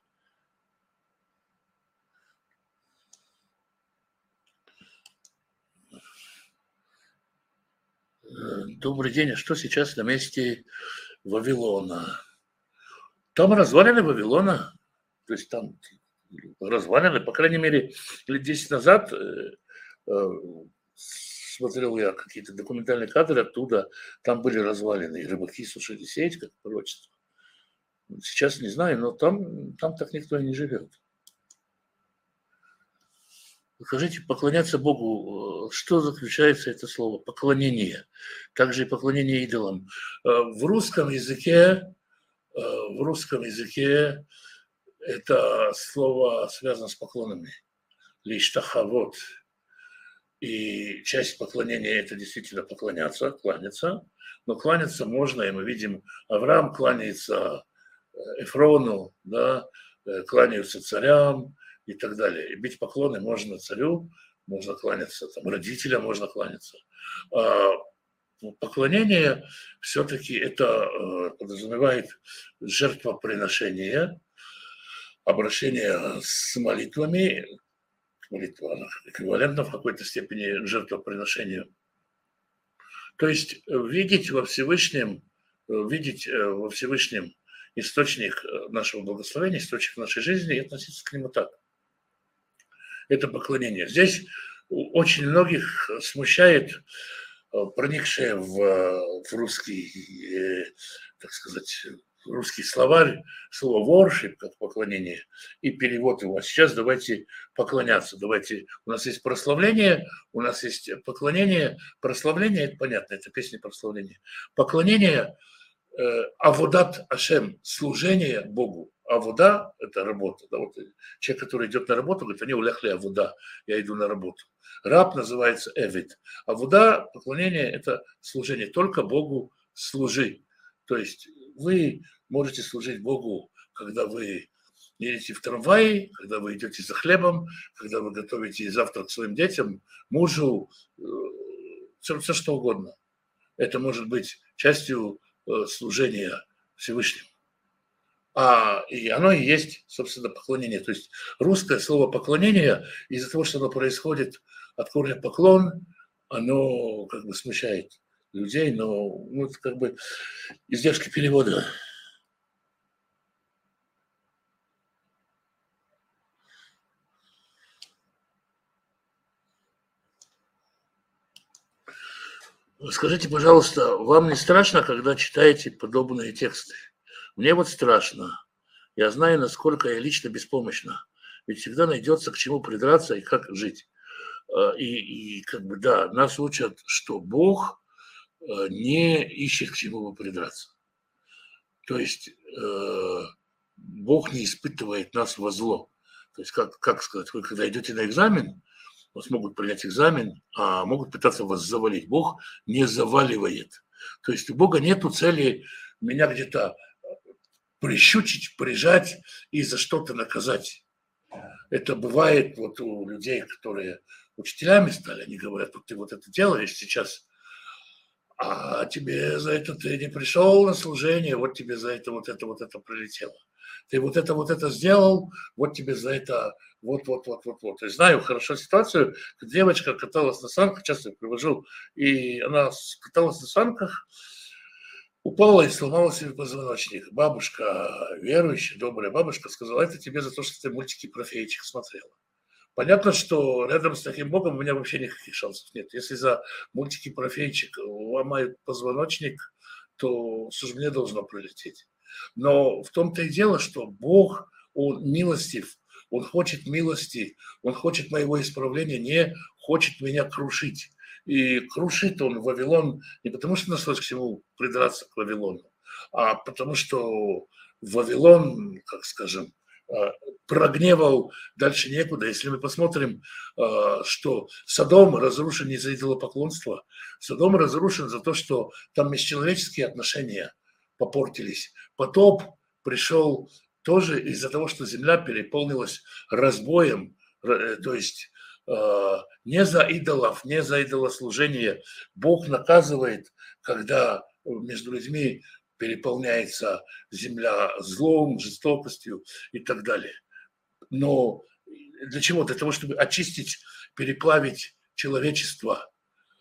Добрый день. А что сейчас на месте Вавилона? Там развалины Вавилона. То есть там развалины, по крайней мере, лет десять назад э, э, смотрел я какие-то документальные кадры оттуда, там были развалины, и рыбаки сушили сеть, как пророчество. Сейчас не знаю, но там, там так никто и не живет. Скажите, поклоняться Богу, что заключается это слово? Поклонение. Также и поклонение идолам. В русском языке, в русском языке это слово связано с поклонами. Лиштахавот. И часть поклонения – это действительно поклоняться, кланяться. Но кланяться можно, и мы видим, Авраам кланяется Эфрону, да, кланяются царям и так далее. И бить поклоны можно царю, можно кланяться, там, родителям можно кланяться. А поклонение все-таки это подразумевает жертвоприношение, обращение с молитвами, молитва эквивалентна в какой-то степени жертвоприношению. То есть видеть во Всевышнем, видеть во Всевышнем источник нашего благословения, источник нашей жизни и относиться к нему так. Это поклонение. Здесь очень многих смущает проникшее в, в русский, так сказать, русский словарь слово worship, как поклонение, и перевод его. А сейчас давайте поклоняться. Давайте. У нас есть прославление, у нас есть поклонение. Прославление, это понятно, это песня прославления. Поклонение, э, аводат Ашем, служение Богу. Авода – это работа. Да, вот человек, который идет на работу, говорит, они уляхли авода, я иду на работу. Раб называется эвид. Авода, поклонение – это служение. Только Богу служи. То есть вы можете служить Богу, когда вы едете в трамвае, когда вы идете за хлебом, когда вы готовите завтрак своим детям, мужу, все, все что угодно. Это может быть частью служения Всевышнему. А, и оно и есть, собственно, поклонение. То есть русское слово поклонение, из-за того, что оно происходит от корня поклон, оно как бы смущает людей, но ну, это как бы издержки перевода. Скажите, пожалуйста, вам не страшно, когда читаете подобные тексты? Мне вот страшно. Я знаю, насколько я лично беспомощна. Ведь всегда найдется к чему придраться и как жить. И, и как бы, да, нас учат, что Бог не ищет к чему бы придраться. То есть э, Бог не испытывает нас во зло. То есть, как, как сказать, вы когда идете на экзамен, вас могут принять экзамен, а могут пытаться вас завалить. Бог не заваливает. То есть у Бога нет цели меня где-то прищучить, прижать и за что-то наказать. Это бывает вот у людей, которые учителями стали, они говорят, вот ты вот это делаешь сейчас, а тебе за это ты не пришел на служение, вот тебе за это вот это вот это прилетело. Ты вот это вот это сделал, вот тебе за это вот вот вот вот вот. Я знаю хорошо ситуацию, как девочка каталась на санках, часто я привожу, и она каталась на санках, упала и сломала себе позвоночник. Бабушка, верующая, добрая бабушка, сказала, это тебе за то, что ты мультики про феечек смотрела. Понятно, что рядом с таким Богом у меня вообще никаких шансов нет. Если за мультики про феечек ломают позвоночник, то что же мне должно прилететь? Но в том-то и дело, что Бог, Он милостив, Он хочет милости, Он хочет моего исправления, не хочет меня крушить. И крушит Он Вавилон не потому, что нас к чему придраться к Вавилону, а потому что Вавилон, как скажем, прогневал, дальше некуда. Если мы посмотрим, что Содом разрушен не за идолопоклонство, Содом разрушен за то, что там межчеловеческие отношения попортились. Потоп пришел тоже из-за того, что земля переполнилась разбоем, то есть не за идолов, не за идолослужение. Бог наказывает, когда между людьми переполняется земля злом, жестокостью и так далее. Но для чего? Для того, чтобы очистить, переплавить человечество.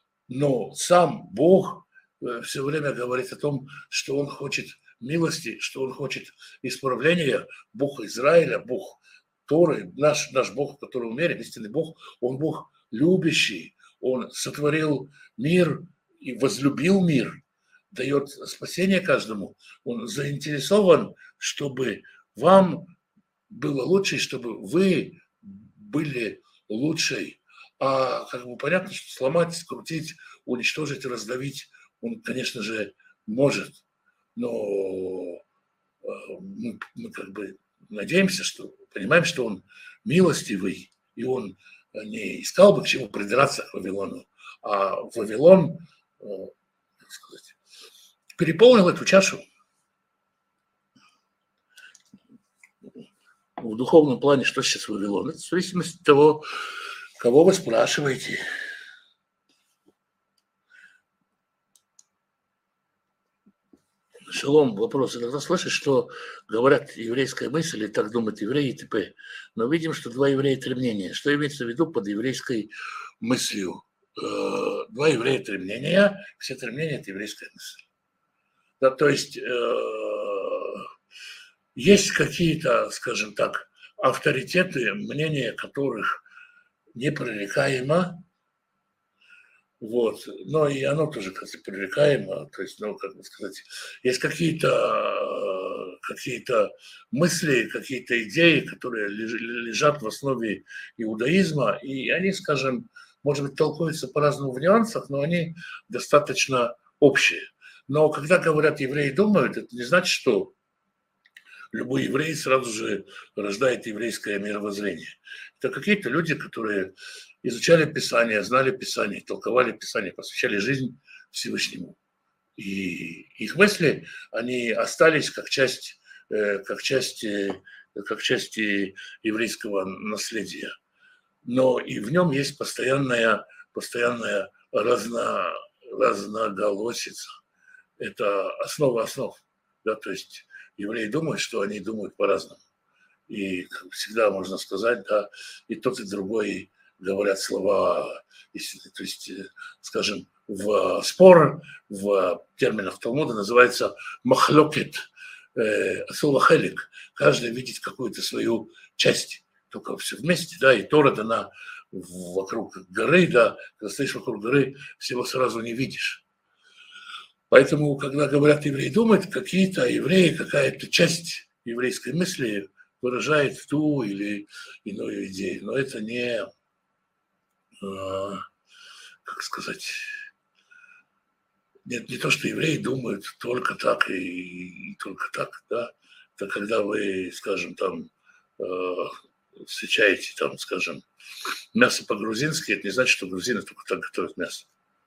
Но сам Бог все время говорит о том, что Он хочет милости, что Он хочет исправления. Бог Израиля, Бог Торы, наш, наш Бог, который умерен, истинный Бог, Он Бог любящий. Он сотворил мир и возлюбил мир, дает спасение каждому. Он заинтересован, чтобы вам было лучше, чтобы вы были лучшей. А как бы понятно, что сломать, скрутить, уничтожить, раздавить он, конечно же, может. Но мы, мы как бы надеемся, что понимаем, что он милостивый, и он не искал бы к чему придраться к Вавилону, а Вавилон, как сказать, переполнил эту чашу. В духовном плане, что сейчас Вавилон? Это в зависимости от того, кого вы спрашиваете. Шалом, вопрос. Иногда слышишь, что говорят еврейская мысль, и так думают евреи и т.п. Но видим, что два еврея – три мнения. Что имеется в виду под еврейской мыслью? Два еврея – три мнения, все три мнения – это еврейская мысль. Да, то есть есть какие-то, скажем так, авторитеты, мнения которых непререкаемо, вот, но и оно тоже как-то привлекаемо, то есть, ну, как бы сказать, есть какие-то какие-то мысли, какие-то идеи, которые лежат в основе иудаизма, и они, скажем, может быть, толкуются по-разному в нюансах, но они достаточно общие. Но когда говорят «евреи думают», это не значит, что любой еврей сразу же рождает еврейское мировоззрение. Это какие-то люди, которые изучали Писание, знали Писание, толковали Писание, посвящали жизнь Всевышнему. И их мысли, они остались как часть, как часть как часть еврейского наследия. Но и в нем есть постоянная, постоянная разно, разноголосица. Это основа основ. Да, то есть евреи думают, что они думают по-разному. И как всегда можно сказать, да, и тот, и другой говорят слова истины. То есть, скажем, в спор, в терминах Талмуда называется махлокет, э, слово хелик. Каждый видит какую-то свою часть, только все вместе, да, и Тора дана вокруг горы, да, когда стоишь вокруг горы, всего сразу не видишь. Поэтому, когда говорят евреи, думают, какие-то евреи, какая-то часть еврейской мысли выражает ту или иную идею. Но это не, как сказать, нет, не то, что евреи думают только так и, и только так, да. Это когда вы, скажем, там встречаете, там, скажем, мясо по-грузински, это не значит, что грузины только так готовят мясо.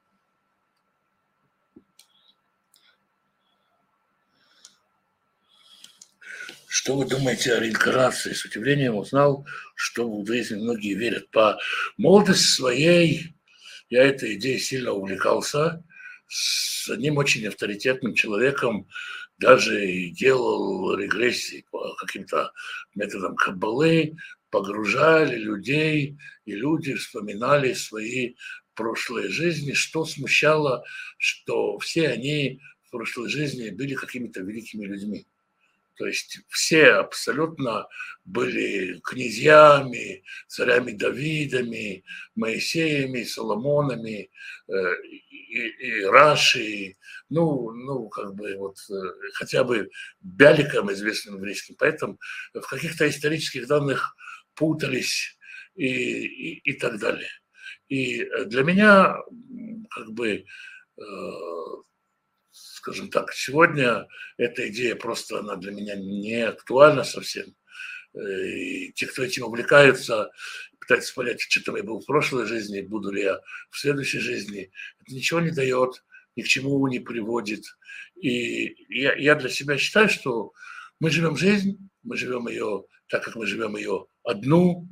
Что вы думаете о реинкарнации? С удивлением узнал, что в иудаизме многие верят. По молодости своей я этой идеей сильно увлекался. С одним очень авторитетным человеком даже и делал регрессии по каким-то методам каббалы, погружали людей, и люди вспоминали свои прошлые жизни, что смущало, что все они в прошлой жизни были какими-то великими людьми. То есть все абсолютно были князьями, царями Давидами, Моисеями, Соломонами, и, и Раши, ну, ну, как бы вот хотя бы Бяликом, известным еврейским поэтом, в каких-то исторических данных путались и, и, и так далее. И для меня, как бы, скажем так, сегодня эта идея просто, она для меня не актуальна совсем. И те, кто этим увлекаются, пытаются понять, что там я был в прошлой жизни, буду ли я в следующей жизни, это ничего не дает, ни к чему не приводит. И я, я для себя считаю, что мы живем жизнь, мы живем ее так, как мы живем ее одну,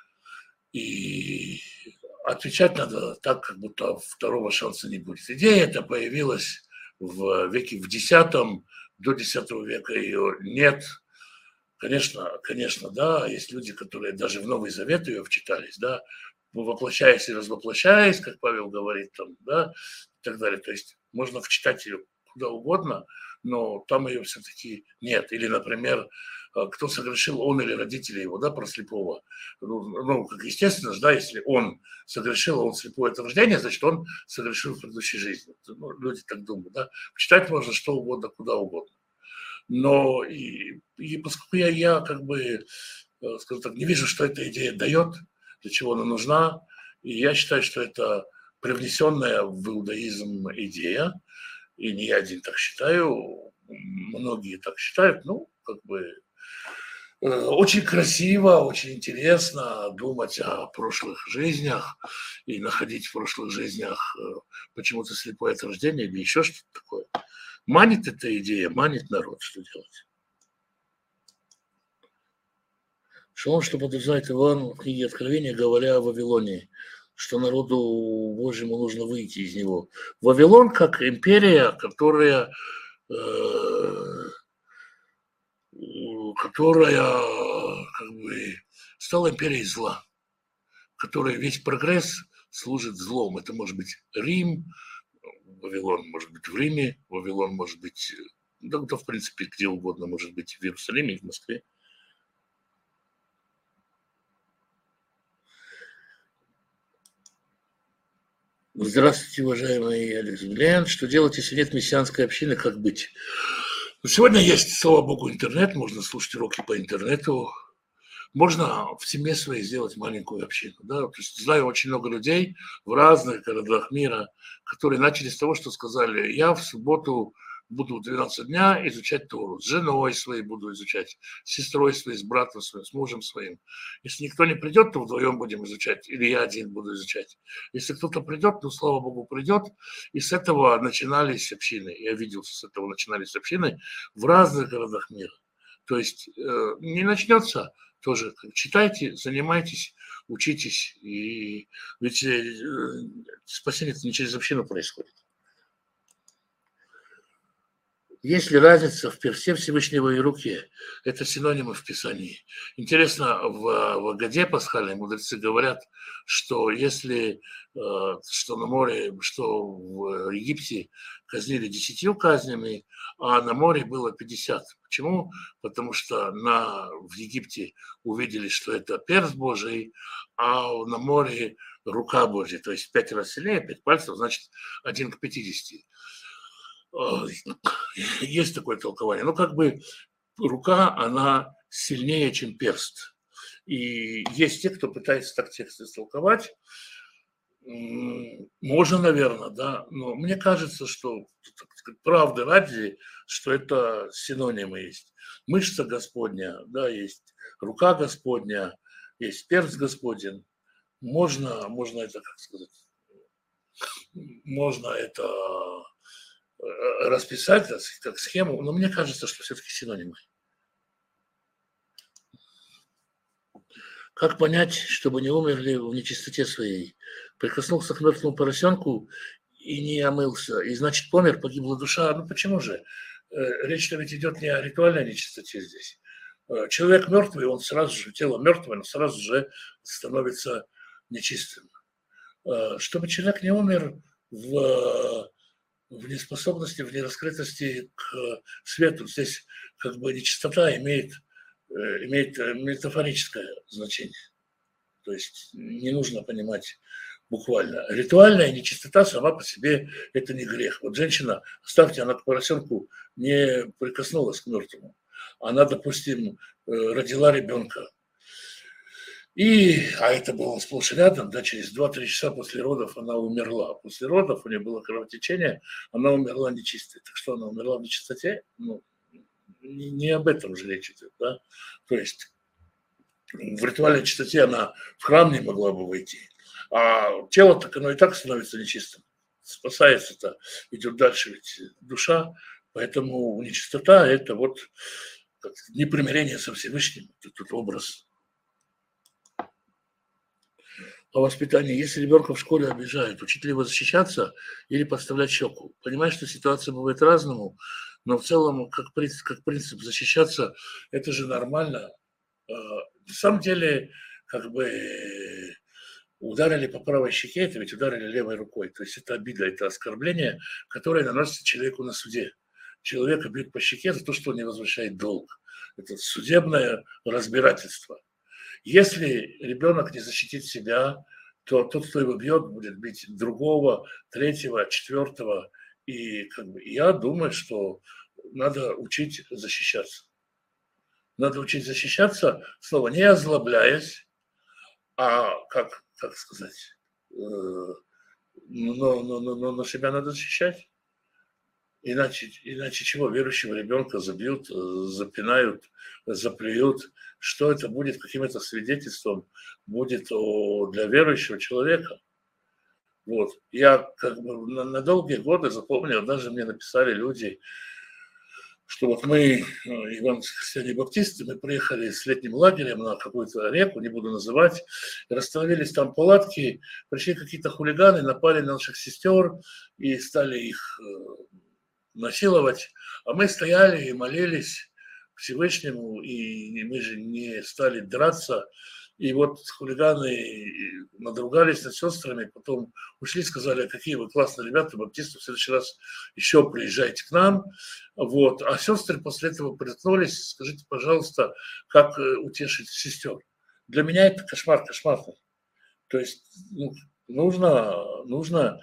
и отвечать надо так, как будто второго шанса не будет. Идея эта появилась в веке в десятом, до десятого века ее нет. Конечно, конечно, да, есть люди, которые даже в Новый Завет ее вчитались, да, воплощаясь и развоплощаясь, как Павел говорит, там, да, и так далее. То есть можно вчитать ее куда угодно, но там ее все-таки нет. Или, например, кто согрешил, он или родители его, да, про слепого. Ну, ну, как естественно, да, если он согрешил, он слепой от рождения, значит, он согрешил в предыдущей жизни. Ну, люди так думают, да. Читать можно что угодно, куда угодно. Но и, и поскольку я, я как бы, скажем так, не вижу, что эта идея дает, для чего она нужна, и я считаю, что это привнесенная в иудаизм идея, и не я один так считаю, многие так считают, ну, как бы, очень красиво, очень интересно думать о прошлых жизнях и находить в прошлых жизнях почему-то слепое от рождения или еще что-то такое. Манит эта идея, манит народ, что делать. Шалом, что подтверждает Иван в книге Откровения, говоря о Вавилоне, что народу Божьему нужно выйти из него. Вавилон как империя, которая, э, которая как бы стала империей зла, которая весь прогресс служит злом. Это может быть Рим, Вавилон может быть в Риме, Вавилон может быть, да, да, в принципе, где угодно, может быть в Иерусалиме, в Москве. Здравствуйте, уважаемый Алекс Глянт. Что делать, если нет мессианской общины, как быть? Ну, сегодня есть, слава богу, интернет, можно слушать уроки по интернету. Можно в семье своей сделать маленькую общину. Да? То есть знаю очень много людей в разных городах мира, которые начали с того, что сказали: я в субботу буду в двенадцать дня изучать Тору, с женой своей буду изучать, с сестрой своей, с братом своим, с мужем своим. Если никто не придет, то вдвоем будем изучать, или я один буду изучать. Если кто-то придет, ну, слава богу, придет. И с этого начинались общины. Я видел, с этого начинались общины в разных городах мира. То есть не начнется тоже. Читайте, занимайтесь, учитесь. И ведь спасение не через общину происходит. Есть ли разница в персте Всевышнего и руке? Это синонимы в Писании. Интересно, в, в Агаде пасхальной мудрецы говорят, что если что на море, что в Египте казнили десятью казнями, а на море было пятьдесят. Почему? Потому что на, в Египте увидели, что это перст Божий, а на море рука Божья. То есть пять раз сильнее, пять пальцев, значит один к пятидесяти. Есть такое толкование. Но как бы рука, она сильнее, чем перст. И есть те, кто пытается так текст истолковать. Можно, наверное, да. Но мне кажется, что правды ради, что это синонимы есть. Мышца Господня, да, есть рука Господня, есть перст Господень. Можно, можно это, как сказать, можно это расписать как схему, но мне кажется, что все-таки синонимы. Как понять, чтобы не умерли в нечистоте своей? Прикоснулся к мертвому поросенку и не омылся, и значит помер, погибла душа. Ну почему же? Речь-то ведь идет не о ритуальной нечистоте здесь. Человек мертвый, он сразу же, тело мертвое, но сразу же становится нечистым. Чтобы человек не умер в в неспособности, в нераскрытости к свету. Здесь как бы нечистота имеет, имеет метафорическое значение. То есть не нужно понимать буквально. Ритуальная нечистота сама по себе – это не грех. Вот женщина, оставьте, она к поросенку не прикоснулась к мертвому. Она, допустим, родила ребенка. И, а это было сплошь и рядом, да, через два-три часа после родов она умерла. После родов у нее было кровотечение, она умерла нечистой. Так что она умерла в нечистоте? Ну, не, не об этом же речь идет, да. То есть в ритуальной чистоте она в храм не могла бы войти, а тело так оно и так становится нечистым. Спасается-то, идет дальше ведь душа, поэтому нечистота – это вот непримирение со Всевышним, этот образ. О воспитании. Если ребенка в школе обижают, учить ли его защищаться или подставлять щеку? Понимаешь, что ситуация бывает разному, но в целом, как принцип, как принцип защищаться, это же нормально. На самом деле, как бы ударили по правой щеке, это ведь ударили левой рукой. То есть это обида, это оскорбление, которое наносится человеку на суде. Человека бьют по щеке за то, что он не возвращает долг. Это судебное разбирательство. Если ребенок не защитит себя, то тот, кто его бьет, будет бить другого, третьего, четвертого. И как бы, я думаю, что надо учить защищаться. Надо учить защищаться, снова не озлобляясь, а, как, как сказать, э, но, но, но, но на себя надо защищать. Иначе, иначе чего? Верующего ребенка забьют, запинают, заплюют. Что это будет? Каким это свидетельством будет о, для верующего человека? Вот. Я как бы на, на долгие годы запомнил, даже мне написали люди, что вот мы, евангельские христиане-баптисты, мы приехали с летним лагерем на какую-то реку, не буду называть, расстановились там палатки, пришли какие-то хулиганы, напали на наших сестер и стали их насиловать, а мы стояли и молились Всевышнему, и мы же не стали драться. И вот хулиганы надругались над сестрами, потом ушли, сказали, какие вы классные ребята, баптисты, в следующий раз еще приезжайте к нам. Вот. А сестры после этого приткнулись, скажите, пожалуйста, как утешить сестер. Для меня это кошмар, кошмарный. То есть ну, нужно, нужно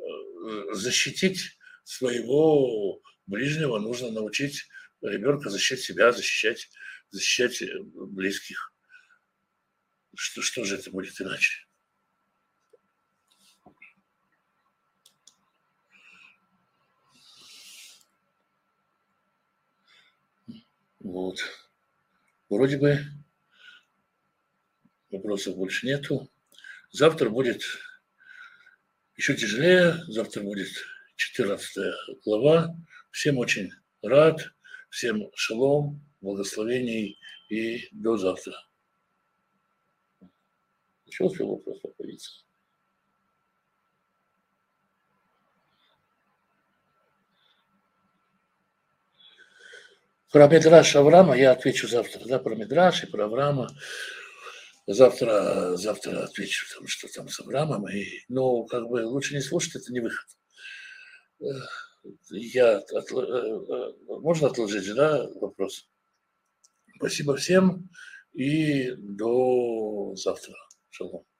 защитить своего ближнего, нужно научить ребенка защищать себя, защищать, защищать близких. Что, что же это будет иначе? Вот. Вроде бы вопросов больше нету. Завтра будет еще тяжелее. Завтра будет четырнадцатая глава. Всем очень рад. Всем шалом. благословений и до завтра. Еще успел вопрос появиться? Про Мидраш Авраама я отвечу завтра, да, про Мидраш и про Авраама. Завтра, завтра отвечу, там, что там с Авраамом. И, ну, как бы лучше не слушать, это не выход. Я, от, можно отложить, да, вопрос? Спасибо всем и до завтра. Шалом.